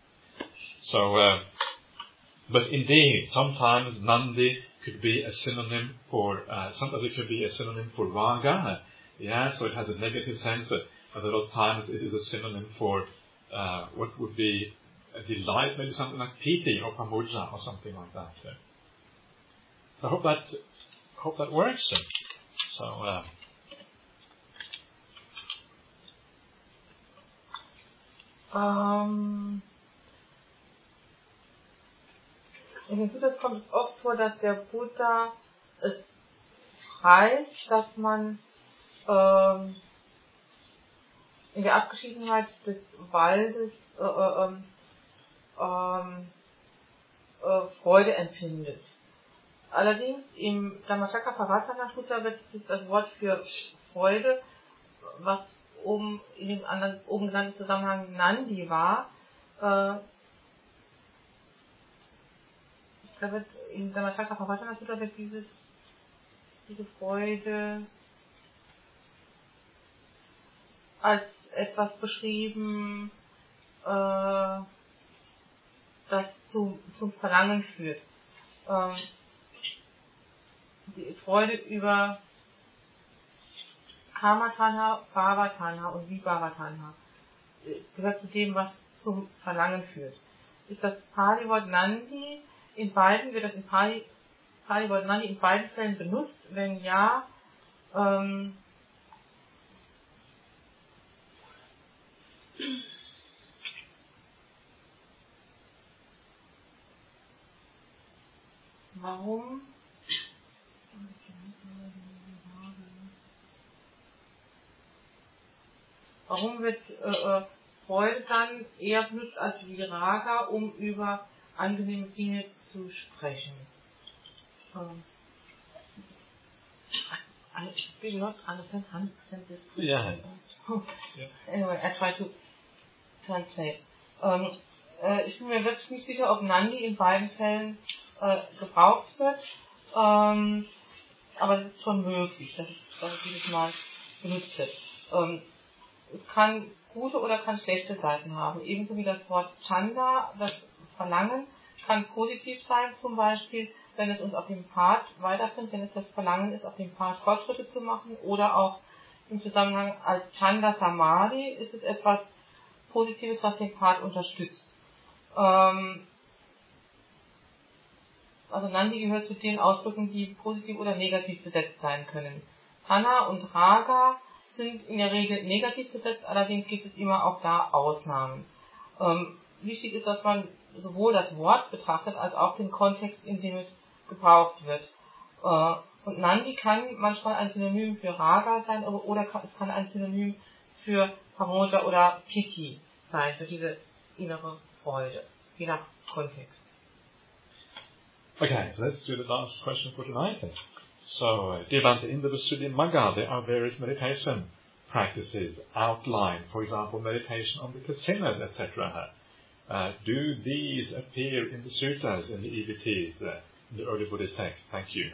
But indeed, sometimes Nandi could be a synonym for, sometimes it could be a synonym for raga. Yeah, so it has a negative sense, but a lot of times it is a synonym for what would be a delight, maybe something like piti or pamudra or something like that. So I hope that works. So. In den Suttas kommt es oft vor, dass der Buddha es heißt, dass man in der Abgeschiedenheit des Waldes Freude empfindet. Allerdings im Dhammacakkappavattana Sutta wird das Wort für Freude, was in dem anderen oben genannten Zusammenhang Nandi war, da wird in Dhammacakkappavattana Sutta wird diese Freude als etwas beschrieben, das zum Verlangen führt. Die Freude über Kamatanha, Bhavatanha und Vibhavatana gehört zu dem, was zum Verlangen führt. Ist das Pali-Wort Nandi wird das Pali-Wort Nandi in beiden Fällen benutzt? Wenn ja, warum? Warum wird Freude dann eher benutzt als Viraga, um über angenehme Dinge zu sprechen? I still not understand 100% this question. Yeah. Anyway, I try to translate. Ich bin mir wirklich nicht sicher, ob Nandi in beiden Fällen gebraucht wird, aber es ist schon möglich, dass es dieses Mal benutzt wird. Es kann gute oder kann schlechte Seiten haben. Ebenso wie das Wort Chanda, das Verlangen, kann positiv sein, zum Beispiel, wenn es uns auf dem Pfad weiterbringt, wenn es das Verlangen ist, auf dem Pfad Fortschritte zu machen, oder auch im Zusammenhang als Chanda Samadhi ist es etwas Positives, was den Pfad unterstützt. Also Nandi gehört zu den Ausdrücken, die positiv oder negativ besetzt sein können. Tanha und Raga sind in der Regel negativ besetzt, allerdings gibt es immer auch da Ausnahmen. Wichtig ist, dass man sowohl das Wort betrachtet, als auch den Kontext, in dem es gebraucht wird. Und Nandi kann manchmal ein Synonym für Raga sein, oder es kann ein Synonym für Pamoja oder Piti sein, für diese innere Freude, je nach Kontext. Okay, so let's do the last question for tonight then. So, dear Bhante, in the Visuddhimagga there are various meditation practices outlined, for example, meditation on the kasinas, etc. Do these appear in the suttas, in the EVTs, in the early Buddhist texts? Thank you.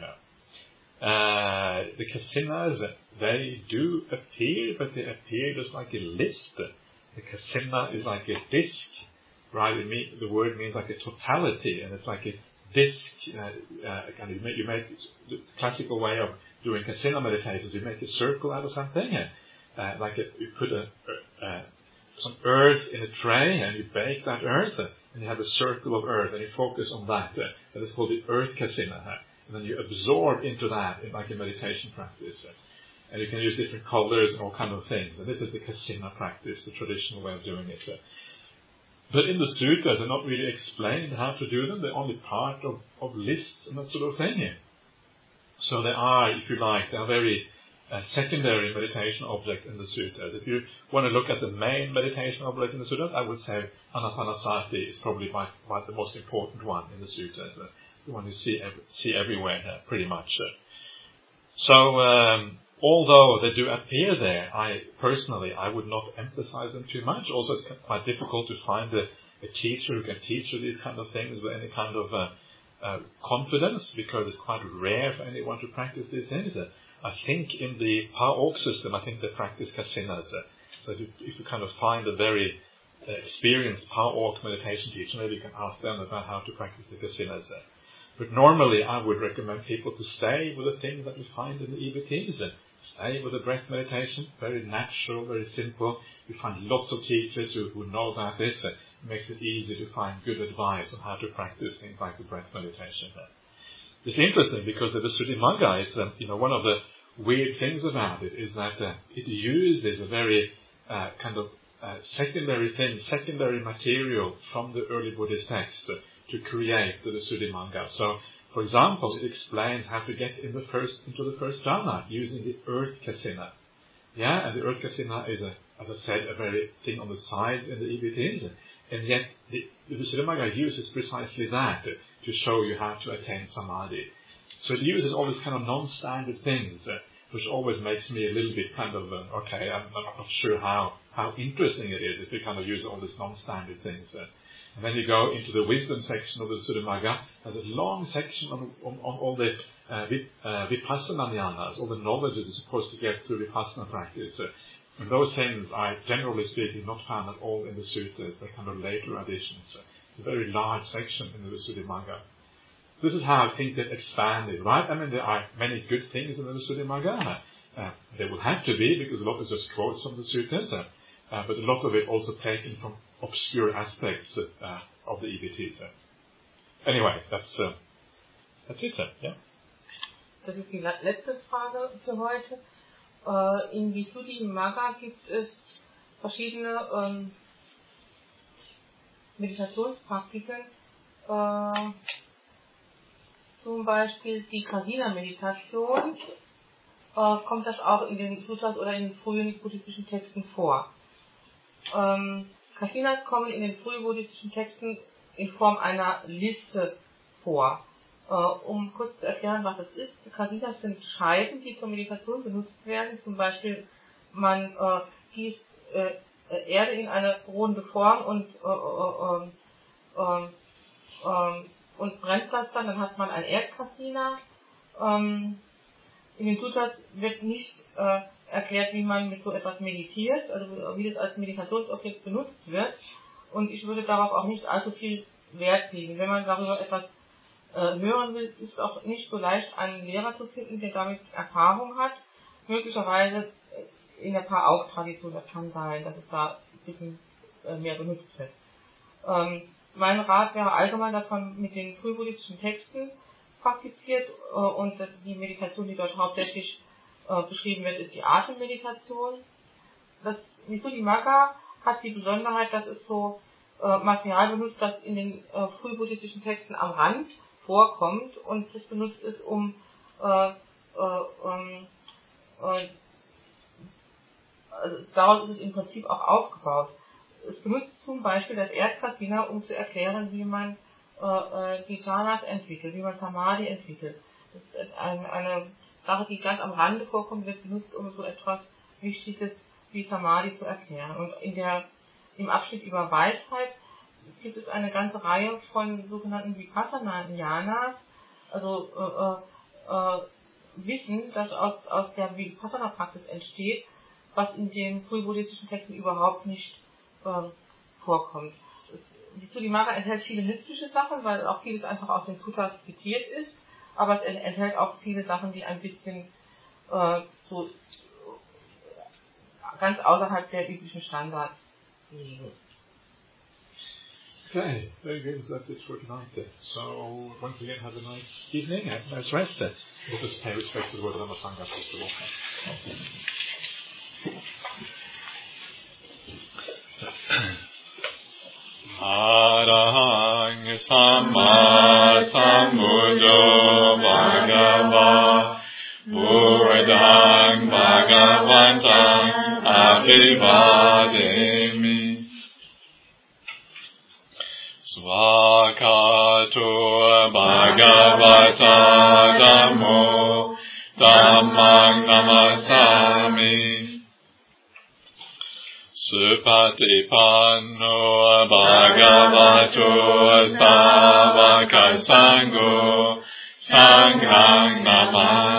The kasinas, they do appear, but they appear just like a list. The kasina is like a disc, right? The word means like a totality, and it's like a disc. You make the classical way of doing kasina meditations. You make a circle out of something, you put some earth in a tray, and you bake that earth, and you have a circle of earth, and you focus on that. That is called the earth kasina. And then you absorb into that in like a meditation practice. And you can use different colors and all kind of things. And this is the kasina practice, the traditional way of doing it. But in the suttas, they're not really explained how to do them. They're only part of lists and that sort of thing. So they are, if you like, they are very secondary meditation objects in the suttas. If you want to look at the main meditation object in the suttas, I would say Anapanasati is probably by the most important one in the suttas. The one you see everywhere, pretty much. So, although they do appear there, I would not emphasize them too much. Also, it's quite difficult to find a teacher who can teach you these kind of things with any kind of confidence, because it's quite rare for anyone to practice these things. I think in the Pa-Auk system, I think they practice kasinas. So if you kind of find a very experienced Pa-Auk meditation teacher, maybe you can ask them about how to practice the kasinas. But normally, I would recommend people to stay with the things that you find in the EVTs. Stay with the breath meditation, very natural, very simple. You find lots of teachers who know about this. It makes it easy to find good advice on how to practice things like the breath meditation. It's interesting because the Visuddhimagga is, one of the weird things about it is that it uses a very secondary material from the early Buddhist text to create the Visuddhimagga. So, for example, it explains how to get into the first jhana using the earth kasina. And the earth kasina is, as I said, a very thing on the side in the EVTs, and yet the Visuddhimagga uses precisely that to show you how to attain samadhi. So it uses all these kind of non-standard things, which always makes me a little bit kind of, I'm not sure how interesting it is if you kind of use all these non-standard things. And then you go into the wisdom section of the Visuddhimagga, and there's a long section on all the vipassana jnanas, all the knowledge that you're supposed to get through vipassana practice. And those things are, generally speaking, not found at all in the suttas. They're kind of later additions. It's a very large section in the Visuddhimagga. This is how I think they've expanded, right? I mean, there are many good things in the Visuddhimagga. There will have to be, because a lot is just quotes from the suttas. But a lot of it also taken from obscure aspects of the EVT. Anyway, that's it. Yeah. Das ist die letzte Frage für heute. In Visuddhimagga gibt es verschiedene Meditationspraktiken, zum Beispiel die Kasina-Meditation. Kommt das auch in den Sutras oder in den frühen buddhistischen Texten vor? Kasinas kommen in den frühen buddhistischen Texten in Form einer Liste vor. Um kurz zu erklären, was es ist. Kasinas sind Scheiben, die zur Meditation benutzt werden. Zum Beispiel, man gießt Erde in eine runde Form und brennt das dann hat man ein Erdkasina. In den Sutras wird nicht erklärt, wie man mit so etwas meditiert, also wie das als Meditationsobjekt benutzt wird. Und ich würde darauf auch nicht allzu viel Wert legen. Wenn man darüber etwas hören will, ist auch nicht so leicht, einen Lehrer zu finden, der damit Erfahrung hat. Möglicherweise in der Paar-Auch-Tradition, das kann sein, dass es da ein bisschen mehr benutzt wird. Mein Rat wäre allgemein, dass man mit den frühbuddhistischen Texten praktiziert und die Meditation, die dort hauptsächlich beschrieben wird, ist die Atemmeditation. Das Visuddhimagga hat die Besonderheit, dass es so Material benutzt, das in den frühbuddhistischen Texten am Rand vorkommt und das benutzt ist, also daraus ist es im Prinzip auch aufgebaut. Es benutzt zum Beispiel das Erdkasina, um zu erklären, wie man die Jhanas entwickelt, wie man Samadhi entwickelt. Das ist eine Sache, die ganz am Rande vorkommt, wird benutzt, um so etwas Wichtiges wie Samadhi zu erklären. Und im Abschnitt über Weisheit gibt es eine ganze Reihe von sogenannten Vipassana-Jhanas, also Wissen, das aus der Vipassana-Praxis entsteht, was in den frühbuddhistischen Texten überhaupt nicht vorkommt. Die Visuddhimagga enthält viele nützliche Sachen, weil auch vieles einfach aus den Suttas zitiert ist, aber es enthält auch viele Sachen, die ein bisschen so ganz außerhalb der üblichen Standards liegen. Okay, very good. That's it for tonight then. So, once again, have a nice evening, have a nice rest then. We'll just pay respect to the word of the Sangha first of all. Arahang Samma Sambuddho Bhagava Buddhang Bhagavantang Abhivademi Svakato Bhagavata Dhammo Dhammang Namasami Supatipanno Bhagavato Savaka Sangho Sanghang Namami